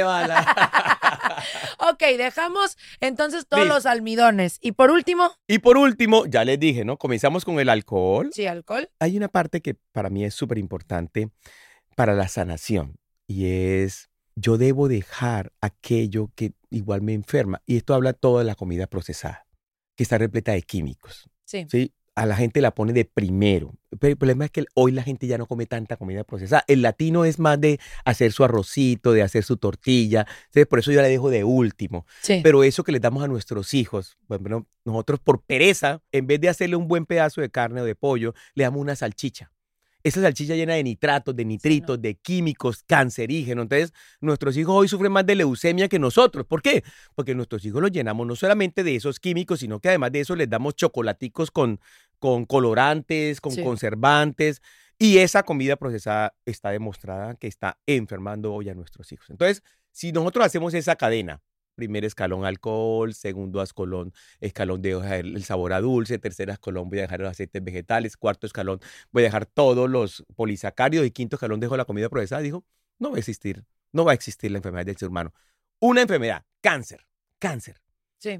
bala. Ok, dejamos entonces todos Listo. los almidones. Y por último, Y por último, ya les dije, ¿no? Comenzamos con el alcohol. sí, alcohol. Hay una parte que para mí es súper importante para la sanación y es yo debo dejar aquello que igual me enferma. Y esto habla todo de la comida procesada, que está repleta de químicos. Sí. ¿Sí? A la gente la pone de primero. Pero el problema es que hoy la gente ya no come tanta comida procesada. El latino es más de hacer su arrocito, de hacer su tortilla. ¿Sí? Por eso yo la dejo de último. Sí. Pero eso que les damos a nuestros hijos, bueno, nosotros por pereza, en vez de hacerle un buen pedazo de carne o de pollo, le damos una salchicha. Esa salchicha llena de nitratos, de nitritos, Sí, no. de químicos cancerígenos. Entonces, nuestros hijos hoy sufren más de leucemia que nosotros. ¿Por qué? Porque nuestros hijos los llenamos no solamente de esos químicos, sino que además de eso les damos chocolaticos con, con colorantes, con Sí. conservantes. Y esa comida procesada está demostrada que está enfermando hoy a nuestros hijos. Entonces, si nosotros hacemos esa cadena, primer escalón alcohol, segundo escalón, escalón de dejar el sabor a dulce, tercer escalón voy a dejar los aceites vegetales, cuarto escalón voy a dejar todos los polisacáridos y quinto escalón dejo la comida procesada, dijo, no va a existir, no va a existir la enfermedad del ser humano. Una enfermedad, cáncer, cáncer. Sí.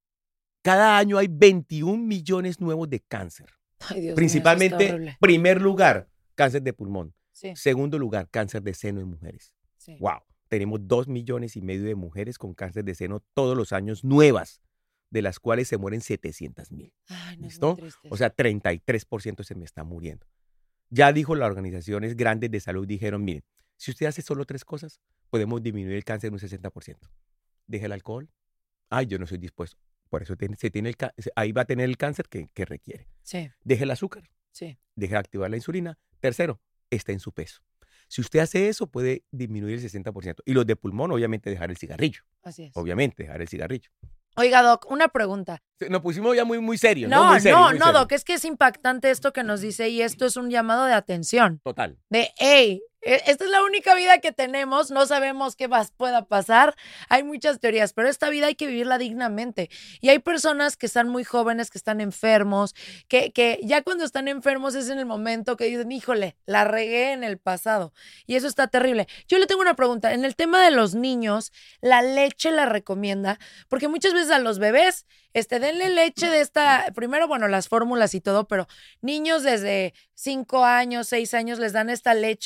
Cada año hay veintiún millones nuevos de cáncer. Ay, Dios mío, eso está Principalmente, horrible. primer lugar, cáncer de pulmón. Sí, Segundo lugar, cáncer de seno en mujeres. sí. Wow. Tenemos dos millones y medio de mujeres con cáncer de seno todos los años nuevas, de las cuales se mueren setecientas mil. Ay, no, es ¿Listo? muy triste. O sea, treinta y tres por ciento se me está muriendo. Ya dijo las organizaciones grandes de salud, dijeron, miren, si usted hace solo tres cosas, podemos disminuir el cáncer en un sesenta por ciento. Deje el alcohol. Ay, yo no soy dispuesto. Por eso tiene, se tiene el, ca- ahí va a tener el cáncer que, que requiere. Sí, Deje el azúcar. sí. Deje de activar la insulina. Tercero, está en su peso. Si usted hace eso, puede disminuir el sesenta por ciento. Y los de pulmón, obviamente, dejar el cigarrillo. Así es. Obviamente, dejar el cigarrillo. Oiga, Doc, una pregunta. Nos pusimos ya muy, muy serios. No, Muy serio, no, muy no, serio. Doc, es que es impactante esto que nos dice y esto es un llamado de atención. Total. De, hey, e- esta es la única vida que tenemos, no sabemos qué más pueda pasar. Hay muchas teorías, pero esta vida hay que vivirla dignamente. Y hay personas que están muy jóvenes, que están enfermos, que, que ya cuando están enfermos es en el momento que dicen, híjole, la regué en el pasado. Y eso está terrible. Yo le tengo una pregunta. En el tema de los niños, ¿la leche la recomienda? Porque muchas veces a los bebés, este, denle leche de esta, primero, bueno, las fórmulas y todo, pero niños desde cinco años, seis años les dan esta leche que venden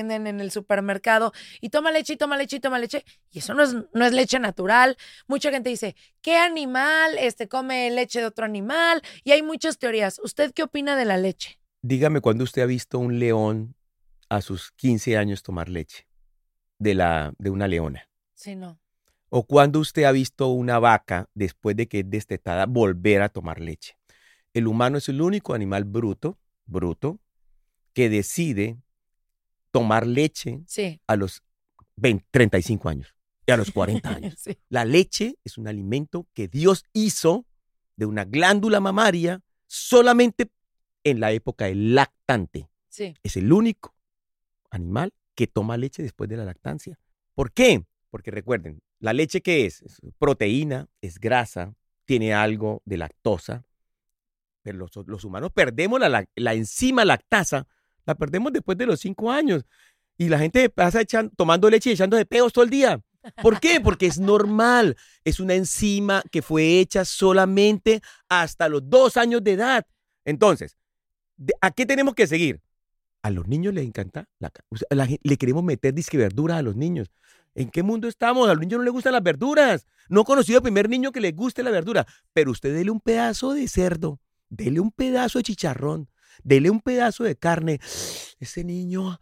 venden en el supermercado y toma leche y toma leche y toma leche. Y eso no es, no es leche natural. Mucha gente dice, ¿qué animal este, come leche de otro animal? Y hay muchas teorías. ¿Usted qué opina de la leche? Dígame cuándo usted ha visto un león a sus quince años tomar leche de, la, de una leona. Sí, no. O cuándo usted ha visto una vaca, después de que es destetada, volver a tomar leche. El humano es el único animal bruto, bruto, que decide tomar leche Sí. a los veinte, treinta y cinco años y a los cuarenta años. Sí. La leche es un alimento que Dios hizo de una glándula mamaria solamente en la época del lactante. Sí. Es el único animal que toma leche después de la lactancia. ¿Por qué? Porque recuerden, ¿la leche qué es? Es proteína, es grasa, tiene algo de lactosa. Pero los, los humanos perdemos la, la, la enzima lactasa, la perdemos después de los cinco años. Y la gente pasa echando, tomando leche y echando de peos todo el día. ¿Por qué? Porque es normal. Es una enzima que fue hecha solamente hasta los dos años de edad. Entonces, ¿a qué tenemos que seguir? A los niños les encanta, la, o sea, la, le queremos meter disque verduras a los niños. ¿En qué mundo estamos? A los niños no les gustan las verduras. No he conocido al primer niño que les guste la verdura. Pero usted dele un pedazo de cerdo, dele un pedazo de chicharrón, dele un pedazo de carne. Ese niño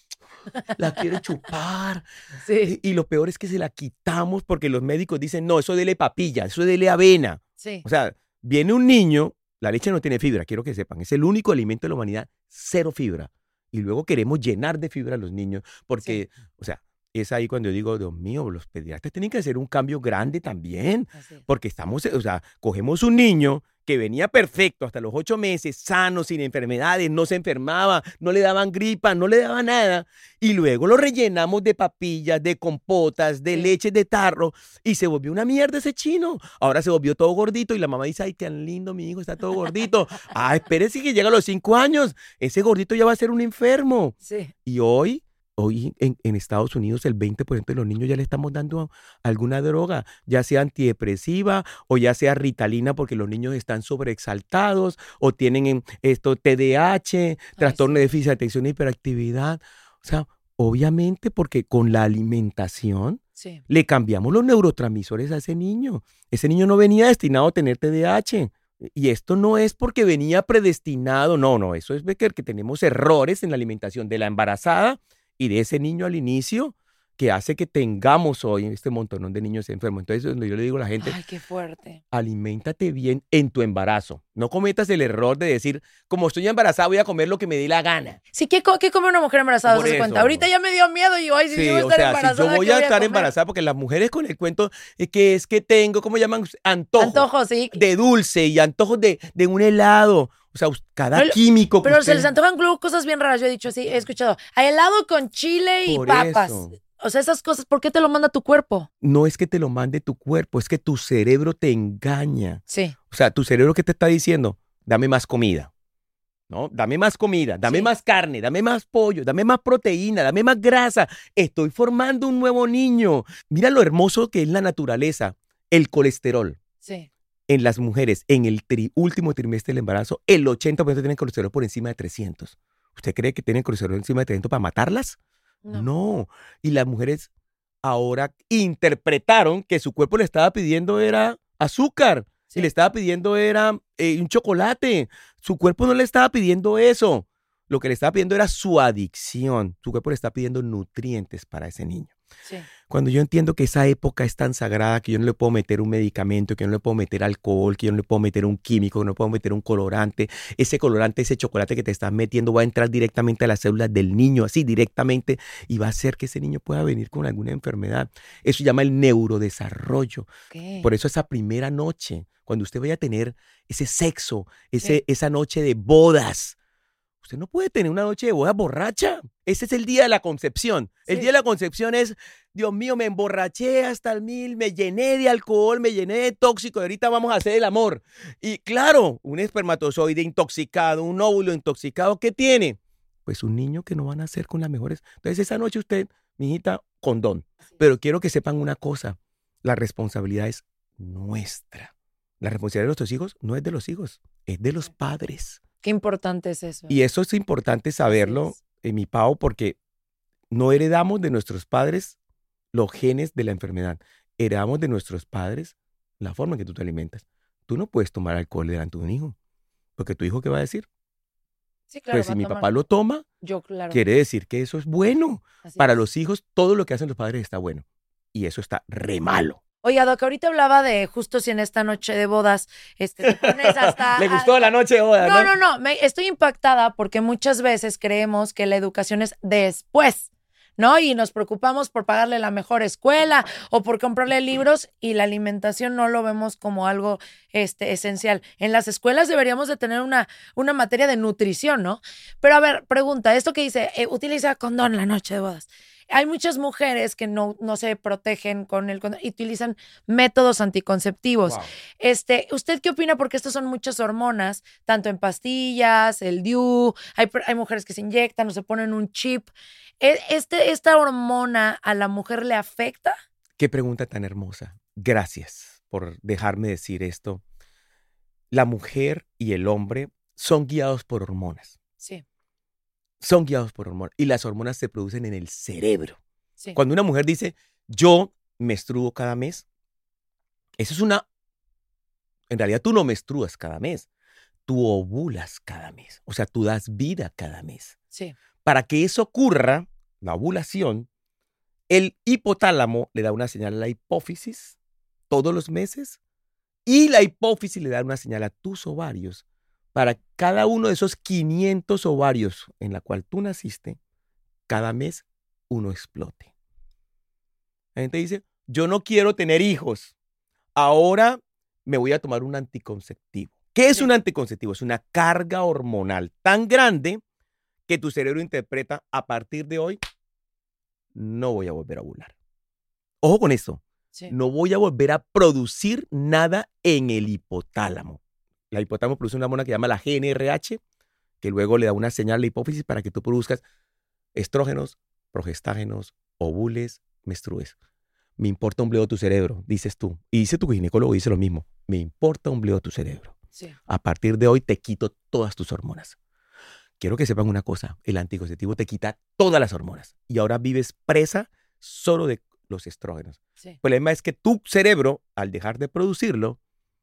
la quiere chupar. Sí. Y, y lo peor es que se la quitamos porque los médicos dicen, no, eso dele papilla, eso dele avena. Sí. O sea, viene un niño, la leche no tiene fibra, quiero que sepan, es el único alimento de la humanidad, cero fibra. Y luego queremos llenar de fibra a los niños porque, sí. o sea, es ahí cuando yo digo, Dios mío, los pediatras tienen que hacer un cambio grande también. Así. Porque estamos, o sea, cogemos un niño que venía perfecto hasta los ocho meses, sano, sin enfermedades, no se enfermaba, no le daban gripa, no le daban nada, y luego lo rellenamos de papillas, de compotas, de Sí. leche de tarro, y se volvió una mierda ese chino. Ahora se volvió todo gordito, y la mamá dice, ay, tan lindo, mi hijo está todo gordito. Ah, espérese que llega a los cinco años, ese gordito ya va a ser un enfermo. Sí. Y hoy... Hoy en, en Estados Unidos el veinte por ciento de los niños ya le estamos dando alguna droga, ya sea antidepresiva o ya sea Ritalina porque los niños están sobreexaltados o tienen esto T D A H, trastorno de déficit de atención e hiperactividad. O sea, obviamente porque con la alimentación Sí. le cambiamos los neurotransmisores a ese niño. Ese niño no venía destinado a tener T D A H. Y esto no es porque venía predestinado, no, no, eso es Becker, que tenemos errores en la alimentación de la embarazada y de ese niño al inicio que hace que tengamos hoy este montonón de niños enfermos. Entonces, donde yo le digo a la gente, Ay, qué fuerte. aliméntate bien en tu embarazo. No cometas el error de decir, como estoy embarazada, voy a comer lo que me dé la gana. Sí, ¿qué, co- qué come una mujer embarazada? Por ¿Se eso. cuenta? Ahorita ya me dio miedo y digo, ay, si Sí, yo voy a o estar sea, embarazada, si yo voy ¿qué a estar comer? embarazada, porque las mujeres con el cuento eh, que es que tengo, ¿cómo llaman? Antojos. Antojos, sí. De dulce y antojos de, de un helado. O sea, cada No, químico que Pero usted... se les antojan luego cosas bien raras. Yo he dicho así, he escuchado, hay helado con chile y Por papas. eso. O sea, esas cosas, ¿por qué te lo manda tu cuerpo? No es que te lo mande tu cuerpo, es que tu cerebro te engaña. Sí. O sea, tu cerebro que te está diciendo, dame más comida, ¿no? Dame más comida, dame Sí. más carne, dame más pollo, dame más proteína, dame más grasa. Estoy formando un nuevo niño. Mira lo hermoso que es la naturaleza, el colesterol. Sí. En las mujeres, en el tri- último trimestre del embarazo, el ochenta por ciento tienen colesterol por encima de trescientos. ¿Usted cree que tienen colesterol encima de trescientos para matarlas? No. No. Y las mujeres ahora interpretaron que su cuerpo le estaba pidiendo era azúcar. Sí. Y le estaba pidiendo era eh, un chocolate. Su cuerpo no le estaba pidiendo eso. Lo que le estaba pidiendo era su adicción. Su cuerpo le está pidiendo nutrientes para ese niño. Sí. Cuando yo entiendo que esa época es tan sagrada que yo no le puedo meter un medicamento, que yo no le puedo meter alcohol, que yo no le puedo meter un químico, que no le puedo meter un colorante, ese colorante, ese chocolate que te estás metiendo va a entrar directamente a las células del niño, así directamente, y va a hacer que ese niño pueda venir con alguna enfermedad. Eso se llama el neurodesarrollo. Okay. Por eso esa primera noche, cuando usted vaya a tener ese sexo, ese, Sí. esa noche de bodas, usted no puede tener una noche de boda borracha. Ese es el día de la concepción. El Sí. día de la concepción es, Dios mío, me emborraché hasta el mil, me llené de alcohol, me llené de tóxico, y ahorita vamos a hacer el amor. Y claro, un espermatozoide intoxicado, un óvulo intoxicado, ¿qué tiene? Pues un niño que no van a nacer con las mejores. Entonces esa noche usted, mijita, condón. Pero quiero que sepan una cosa, la responsabilidad es nuestra. La responsabilidad de nuestros hijos no es de los hijos, es de los padres. Qué importante es eso. Y eso es importante saberlo, Así es. en mi Pau, porque no heredamos de nuestros padres los genes de la enfermedad. Heredamos de nuestros padres la forma en que tú te alimentas. Tú no puedes tomar alcohol delante de un hijo. Porque tu hijo, ¿qué va a decir? Sí, claro. Pues va si a mi tomar. papá lo toma, Yo, claro. quiere decir que eso es bueno. Así Para es. los hijos, todo lo que hacen los padres está bueno. Y eso está re malo. Oiga, Doc, ahorita hablaba de justo si en esta noche de bodas este, te pones hasta... ¿Le gustó la noche de boda, No, no? no, no. Me, estoy impactada porque muchas veces creemos que la educación es después, ¿no? Y nos preocupamos por pagarle la mejor escuela o por comprarle libros y la alimentación no lo vemos como algo este, esencial. En las escuelas deberíamos de tener una, una materia de nutrición, ¿no? Pero a ver, pregunta, esto que dice, eh, utiliza condón la noche de bodas. Hay muchas mujeres que no, no se protegen con el condón y utilizan métodos anticonceptivos. Wow. Este, ¿usted qué opina? Porque estas son muchas hormonas, tanto en pastillas, el D I U, hay, hay mujeres que se inyectan o se ponen un chip. Este, ¿Esta hormona a la mujer le afecta? Qué pregunta tan hermosa. Gracias por dejarme decir esto. La mujer y el hombre son guiados por hormonas. Sí. Son guiados por hormonas. Y las hormonas se producen en el cerebro. Sí. Cuando una mujer dice, yo menstruo cada mes, eso es una... En realidad tú no menstruas cada mes. Tú ovulas cada mes. O sea, tú das vida cada mes. Sí. Para que eso ocurra, la ovulación, el hipotálamo le da una señal a la hipófisis todos los meses y la hipófisis le da una señal a tus ovarios para cada uno de esos quinientos ovarios en la cual tú naciste, cada mes uno explote. La gente dice, yo no quiero tener hijos, ahora me voy a tomar un anticonceptivo. ¿Qué es Sí. un anticonceptivo? Es una carga hormonal tan grande que tu cerebro interpreta, a partir de hoy, no voy a volver a ovular. Ojo con esto. Sí. No voy a volver a producir nada en el hipotálamo. La hipotálamo produce una hormona que se llama la G N R H, que luego le da una señal a la hipófisis para que tú produzcas estrógenos, progestágenos, ovules, menstrues. Me importa un bledo tu cerebro, dices tú. Y dice tu ginecólogo, dice lo mismo. Me importa un bledo tu cerebro. Sí. A partir de hoy te quito todas tus hormonas. Quiero que sepan una cosa, el anticonceptivo te quita todas las hormonas y ahora vives presa solo de los estrógenos. Sí. El problema es que tu cerebro, al dejar de producirlo,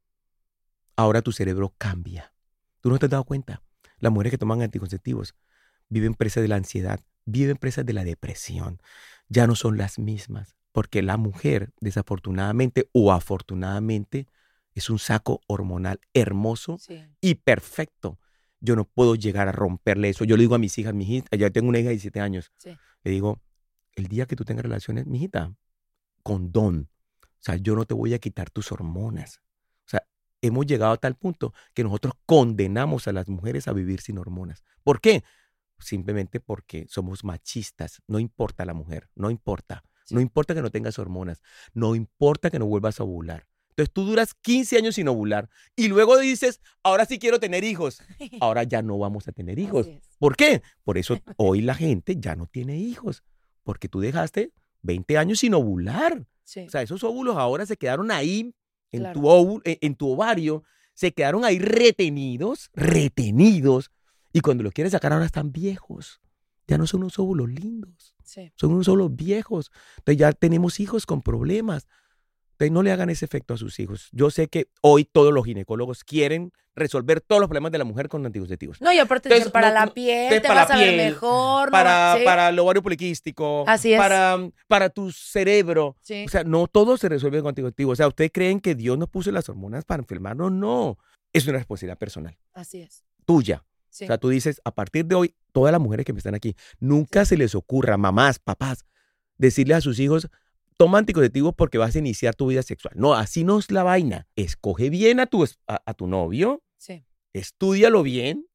ahora tu cerebro cambia. ¿Tú no te has dado cuenta? Las mujeres que toman anticonceptivos viven presas de la ansiedad, viven presas de la depresión. Ya no son las mismas, porque la mujer, desafortunadamente o afortunadamente, es un saco hormonal hermoso Sí. y perfecto. Yo no puedo llegar a romperle eso. Yo le digo a mis hijas, mi hijita, ya tengo una hija de diecisiete años, Sí. le digo, el día que tú tengas relaciones, mijita, condón. O sea, yo no te voy a quitar tus hormonas. O sea, hemos llegado a tal punto que nosotros condenamos a las mujeres a vivir sin hormonas. ¿Por qué? Simplemente porque somos machistas. No importa la mujer, no importa. Sí. No importa que no tengas hormonas, no importa que no vuelvas a ovular. Entonces tú duras quince años sin ovular y luego dices, ahora sí quiero tener hijos. Ahora ya no vamos a tener hijos. Así es. ¿Por qué? Por eso hoy la gente ya no tiene hijos, porque tú dejaste veinte años sin ovular. Sí. O sea, esos óvulos ahora se quedaron ahí en, Claro. tu, óvulo, en, en tu ovario, se quedaron ahí retenidos, retenidos, y cuando los quieres sacar ahora están viejos. Ya no son unos óvulos lindos, Sí. son unos óvulos viejos. Entonces ya tenemos hijos con problemas. Entonces no le hagan ese efecto a sus hijos. Yo sé que hoy todos los ginecólogos quieren resolver todos los problemas de la mujer con anticonceptivos. No, y aparte Entonces, dicen, para no, la no, piel, entonces, te para vas la a ver piel, mejor. Para, no, ¿sí? para el ovario poliquístico, Así es. para, para tu cerebro. Sí. O sea, no todo se resuelve con anticonceptivos. O sea, ¿ustedes creen que Dios nos puso las hormonas para enfermarnos? No. Es una responsabilidad personal, Así es. tuya. Sí. O sea, tú dices, a partir de hoy, todas las mujeres que me están aquí, nunca se les ocurra, mamás, papás, decirles a sus hijos, toma anticonceptivos porque vas a iniciar tu vida sexual. No, así no es la vaina. Escoge bien a tu, a, a tu novio, Sí. estúdialo bien,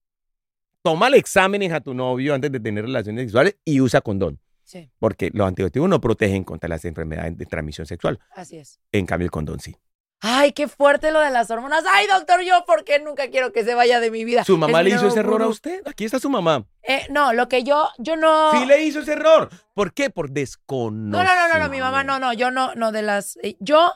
tómale exámenes a tu novio antes de tener relaciones sexuales y usa condón. Sí. Porque los anticonceptivos no protegen contra las enfermedades de transmisión sexual. Así es. En cambio, el condón sí. Ay, qué fuerte lo de las hormonas. Ay, doctor, yo, ¿por qué nunca quiero que se vaya de mi vida? ¿Su mamá Es le mi hizo nuevo ese error a gurú. usted? Aquí está su mamá. Eh, no, lo que yo, yo no. Sí le hizo ese error. ¿Por qué? Por No, desconocimiento. no, no, no, no, mi mamá no, no, yo no, no de las, eh, yo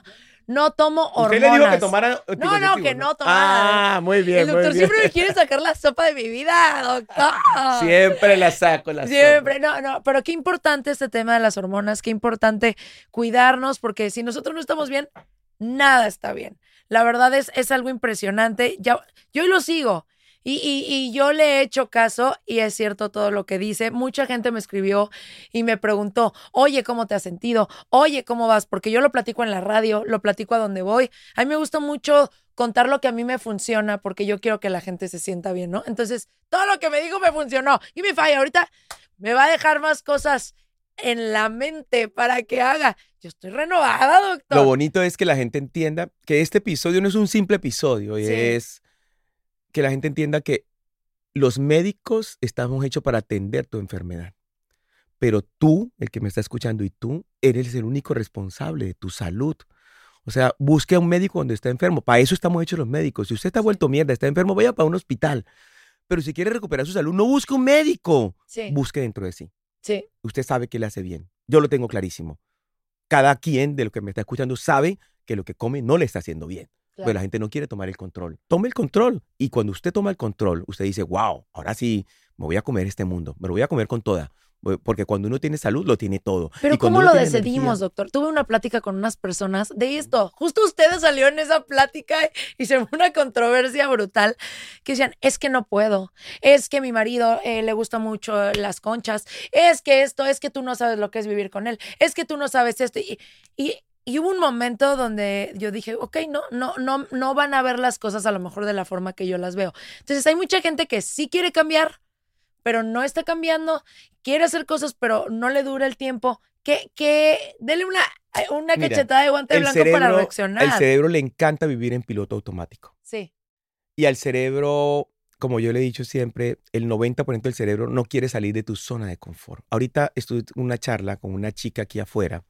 no tomo hormonas. Usted le dijo que tomara No, no, que no tomara. Ah, muy bien, El doctor muy bien. siempre me quiere sacar la sopa de mi vida, doctor. Siempre la saco, la Siempre, sopa. no, no, pero qué importante este tema de las hormonas, qué importante cuidarnos, porque si nosotros no estamos bien, nada está bien. La verdad es, es algo impresionante. Ya, yo lo sigo. Y, y, y yo le he hecho caso y es cierto todo lo que dice. Mucha gente me escribió y me preguntó, oye, ¿cómo te has sentido? Oye, ¿cómo vas? Porque yo lo platico en la radio, lo platico a donde voy. A mí me gusta mucho contar lo que a mí me funciona porque yo quiero que la gente se sienta bien, ¿no? Entonces, todo lo que me dijo me funcionó. Y me falla, ahorita me va a dejar más cosas en la mente para que haga. Yo estoy renovada, doctor. Lo bonito es que la gente entienda que este episodio no es un simple episodio, Sí. es que la gente entienda que los médicos estamos hechos para atender tu enfermedad. Pero tú, el que me está escuchando, y tú, eres el único responsable de tu salud. O sea, busque a un médico cuando está enfermo. Para eso estamos hechos los médicos. Si usted está vuelto mierda, está enfermo, vaya para un hospital. Pero si quiere recuperar su salud, no busque un médico. Sí. Busque dentro de sí. Sí. Usted sabe que le hace bien. Yo lo tengo clarísimo. Cada quien de lo que me está escuchando sabe que lo que come no le está haciendo bien. Claro. Pero la gente no quiere tomar el control. Tome el control. Y cuando usted toma el control, usted dice, wow, ahora sí me voy a comer este mundo. Me lo voy a comer con toda. Porque cuando uno tiene salud, lo tiene todo. Pero Y cuando ¿cómo uno lo tiene decidimos, energía- doctor? Tuve una plática con unas personas de esto. Justo ustedes salió en esa plática y se fue una controversia brutal que decían, es que no puedo, es que mi marido eh, le gusta mucho las conchas, es que esto, es que tú no sabes lo que es vivir con él, es que tú no sabes esto. Y, y, y hubo un momento donde yo dije, ok, no, no, no, no van a ver las cosas a lo mejor de la forma que yo las veo. Entonces hay mucha gente que sí quiere cambiar, pero no está cambiando, quiere hacer cosas, pero no le dura el tiempo. Que, que, dele una, una Mira, cachetada de guante el blanco cerebro, para reaccionar. el cerebro le encanta vivir en piloto automático. Sí, Y al cerebro, como yo le he dicho siempre, el noventa por ciento del cerebro no quiere salir de tu zona de confort. Ahorita estuve en una charla con una chica aquí afuera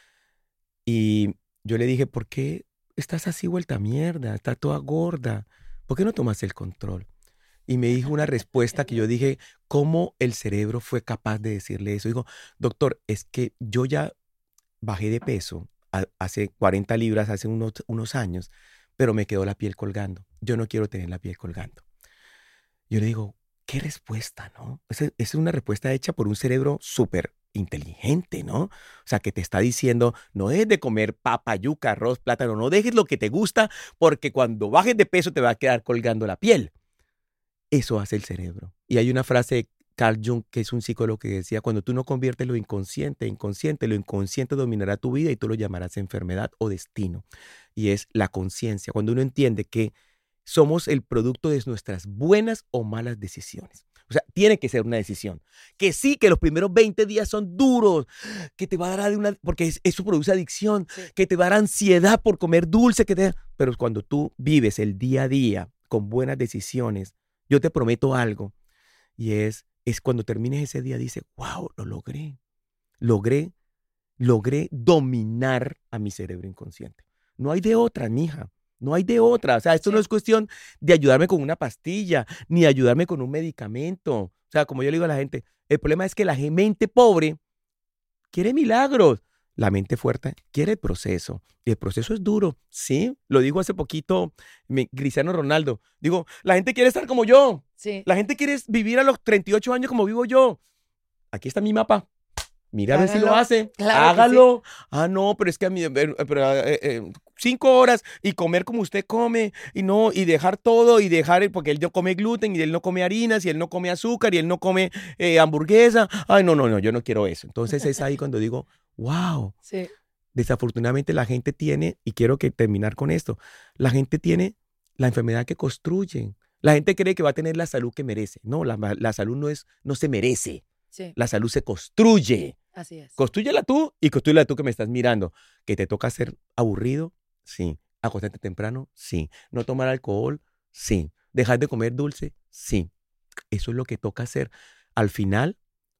y yo le dije, ¿por qué estás así vuelta a mierda? Estás toda gorda. ¿Por qué no tomas el control? Y me dijo una respuesta que yo dije, ¿cómo el cerebro fue capaz de decirle eso? Dijo, doctor, es que yo ya bajé de peso a- hace cuarenta libras, hace unos, unos años, pero me quedó la piel colgando. Yo no quiero tener la piel colgando. Yo le digo, ¿qué respuesta, no? Esa esa es una respuesta hecha por un cerebro súper inteligente, ¿no? O sea, que te está diciendo, no dejes de comer papa, yuca, arroz, plátano, no dejes lo que te gusta, porque cuando bajes de peso te va a quedar colgando la piel. Eso hace el cerebro. Y hay una frase de Carl Jung, que es un psicólogo, que decía, cuando tú no conviertes lo inconsciente en inconsciente, lo inconsciente dominará tu vida y tú lo llamarás enfermedad o destino. Y es la conciencia, cuando uno entiende que somos el producto de nuestras buenas o malas decisiones. O sea, tiene que ser una decisión. Que sí, que los primeros veinte días son duros, que te va a dar una, porque es- eso produce adicción, sí. que te va a dar ansiedad por comer dulce, que te, pero cuando tú vives el día a día con buenas decisiones, yo te prometo algo, y es, es cuando termines ese día, dices, wow, lo logré. Logré, logré dominar a mi cerebro inconsciente. No hay de otra, mija. No hay de otra. O sea, esto Sí. no es cuestión de ayudarme con una pastilla, ni ayudarme con un medicamento. O sea, como yo le digo a la gente, el problema es que la gen- mente pobre quiere milagros. La mente fuerte quiere el proceso. Y el proceso es duro, ¿sí? Lo dijo hace poquito mi Cristiano Ronaldo. Digo, la gente quiere estar como yo. Sí. La gente quiere vivir a los treinta y ocho años como vivo yo. Aquí está mi mapa. Mira a ver si lo Hágalo. hace. Claro que Hágalo. Ah, no, pero es que a mí, eh, pero, eh, eh, cinco horas y comer como usted come y no, y dejar todo y dejar, porque él no come gluten y él no come harinas y él no come azúcar y él no come eh, hamburguesa. Ay, no, no, no, yo no quiero eso. Entonces es ahí cuando digo, wow, Sí. desafortunadamente la gente tiene, y quiero que terminar con esto, la gente tiene la enfermedad que construye. La gente cree que va a tener la salud que merece. No, la, la salud no es, no se merece. Sí. La salud se construye. Así es. Constrúyela tú y construyela tú que me estás mirando. ¿Que te toca ser aburrido? Sí. ¿Acostarte temprano? Sí. ¿No tomar alcohol? Sí. ¿Dejar de comer dulce? Sí. Eso es lo que toca hacer. Al final,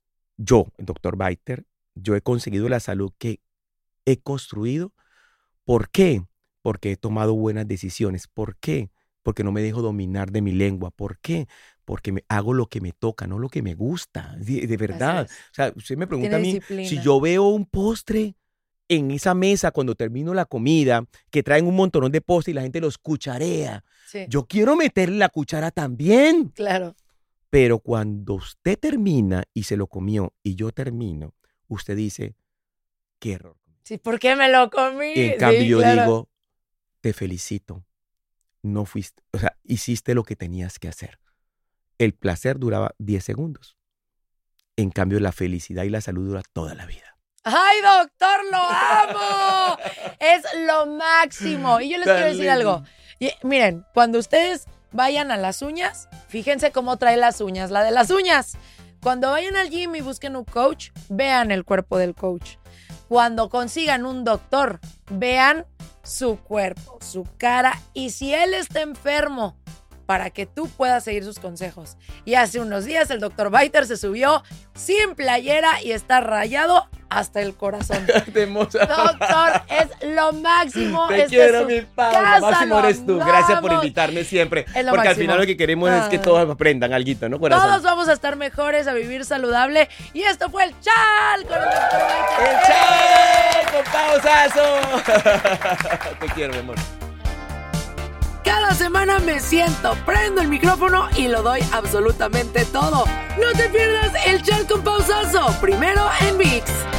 yo, el doctor Biter, yo he conseguido la salud que he construido. ¿Por qué? Porque he tomado buenas decisiones. ¿Por qué? Porque no me dejo dominar de mi lengua. ¿Por qué? Porque me hago lo que me toca, no lo que me gusta. De, de verdad. Así es. O sea, usted me pregunta a Tiene mí, disciplina. si yo veo un postre, en esa mesa cuando termino la comida, que traen un montonón de postres y la gente los cucharea. Sí. Yo quiero meterle la cuchara también. Claro. Pero cuando usted termina y se lo comió y yo termino, usted dice, qué error. Sí, ¿por qué me lo comí? En cambio sí, yo claro. digo, te felicito. No fuiste, o sea, hiciste lo que tenías que hacer. El placer duraba diez segundos. En cambio, la felicidad y la salud dura toda la vida. ¡Ay, doctor, lo amo! Es lo máximo. Y yo les Tan quiero decir lindo. algo. Y, miren, cuando ustedes vayan a las uñas, fíjense cómo trae las uñas, la de las uñas. Cuando vayan al gym y busquen un coach, vean el cuerpo del coach. Cuando consigan un doctor, vean su cuerpo, su cara. Y si él está enfermo, para que tú puedas seguir sus consejos. Y hace unos días el doctor Biter se subió sin playera y está rayado hasta el corazón. Hermosa. Doctor, es lo máximo. Te Esta quiero, es su mi Pau. casa, Lo máximo lo eres tú. Gracias por amamos. invitarme siempre. Es lo Porque al máximo. final lo que queremos es que Ah. todos aprendan algo, ¿no, corazón? Todos vamos a estar mejores, a vivir saludable. Y esto fue el Chal con el doctor Biter. ¡El chao con Pausazo! Te quiero, mi amor. Cada semana me siento, prendo el micrófono y lo doy absolutamente todo. No te pierdas el Chal con Pausazo, primero en Mix.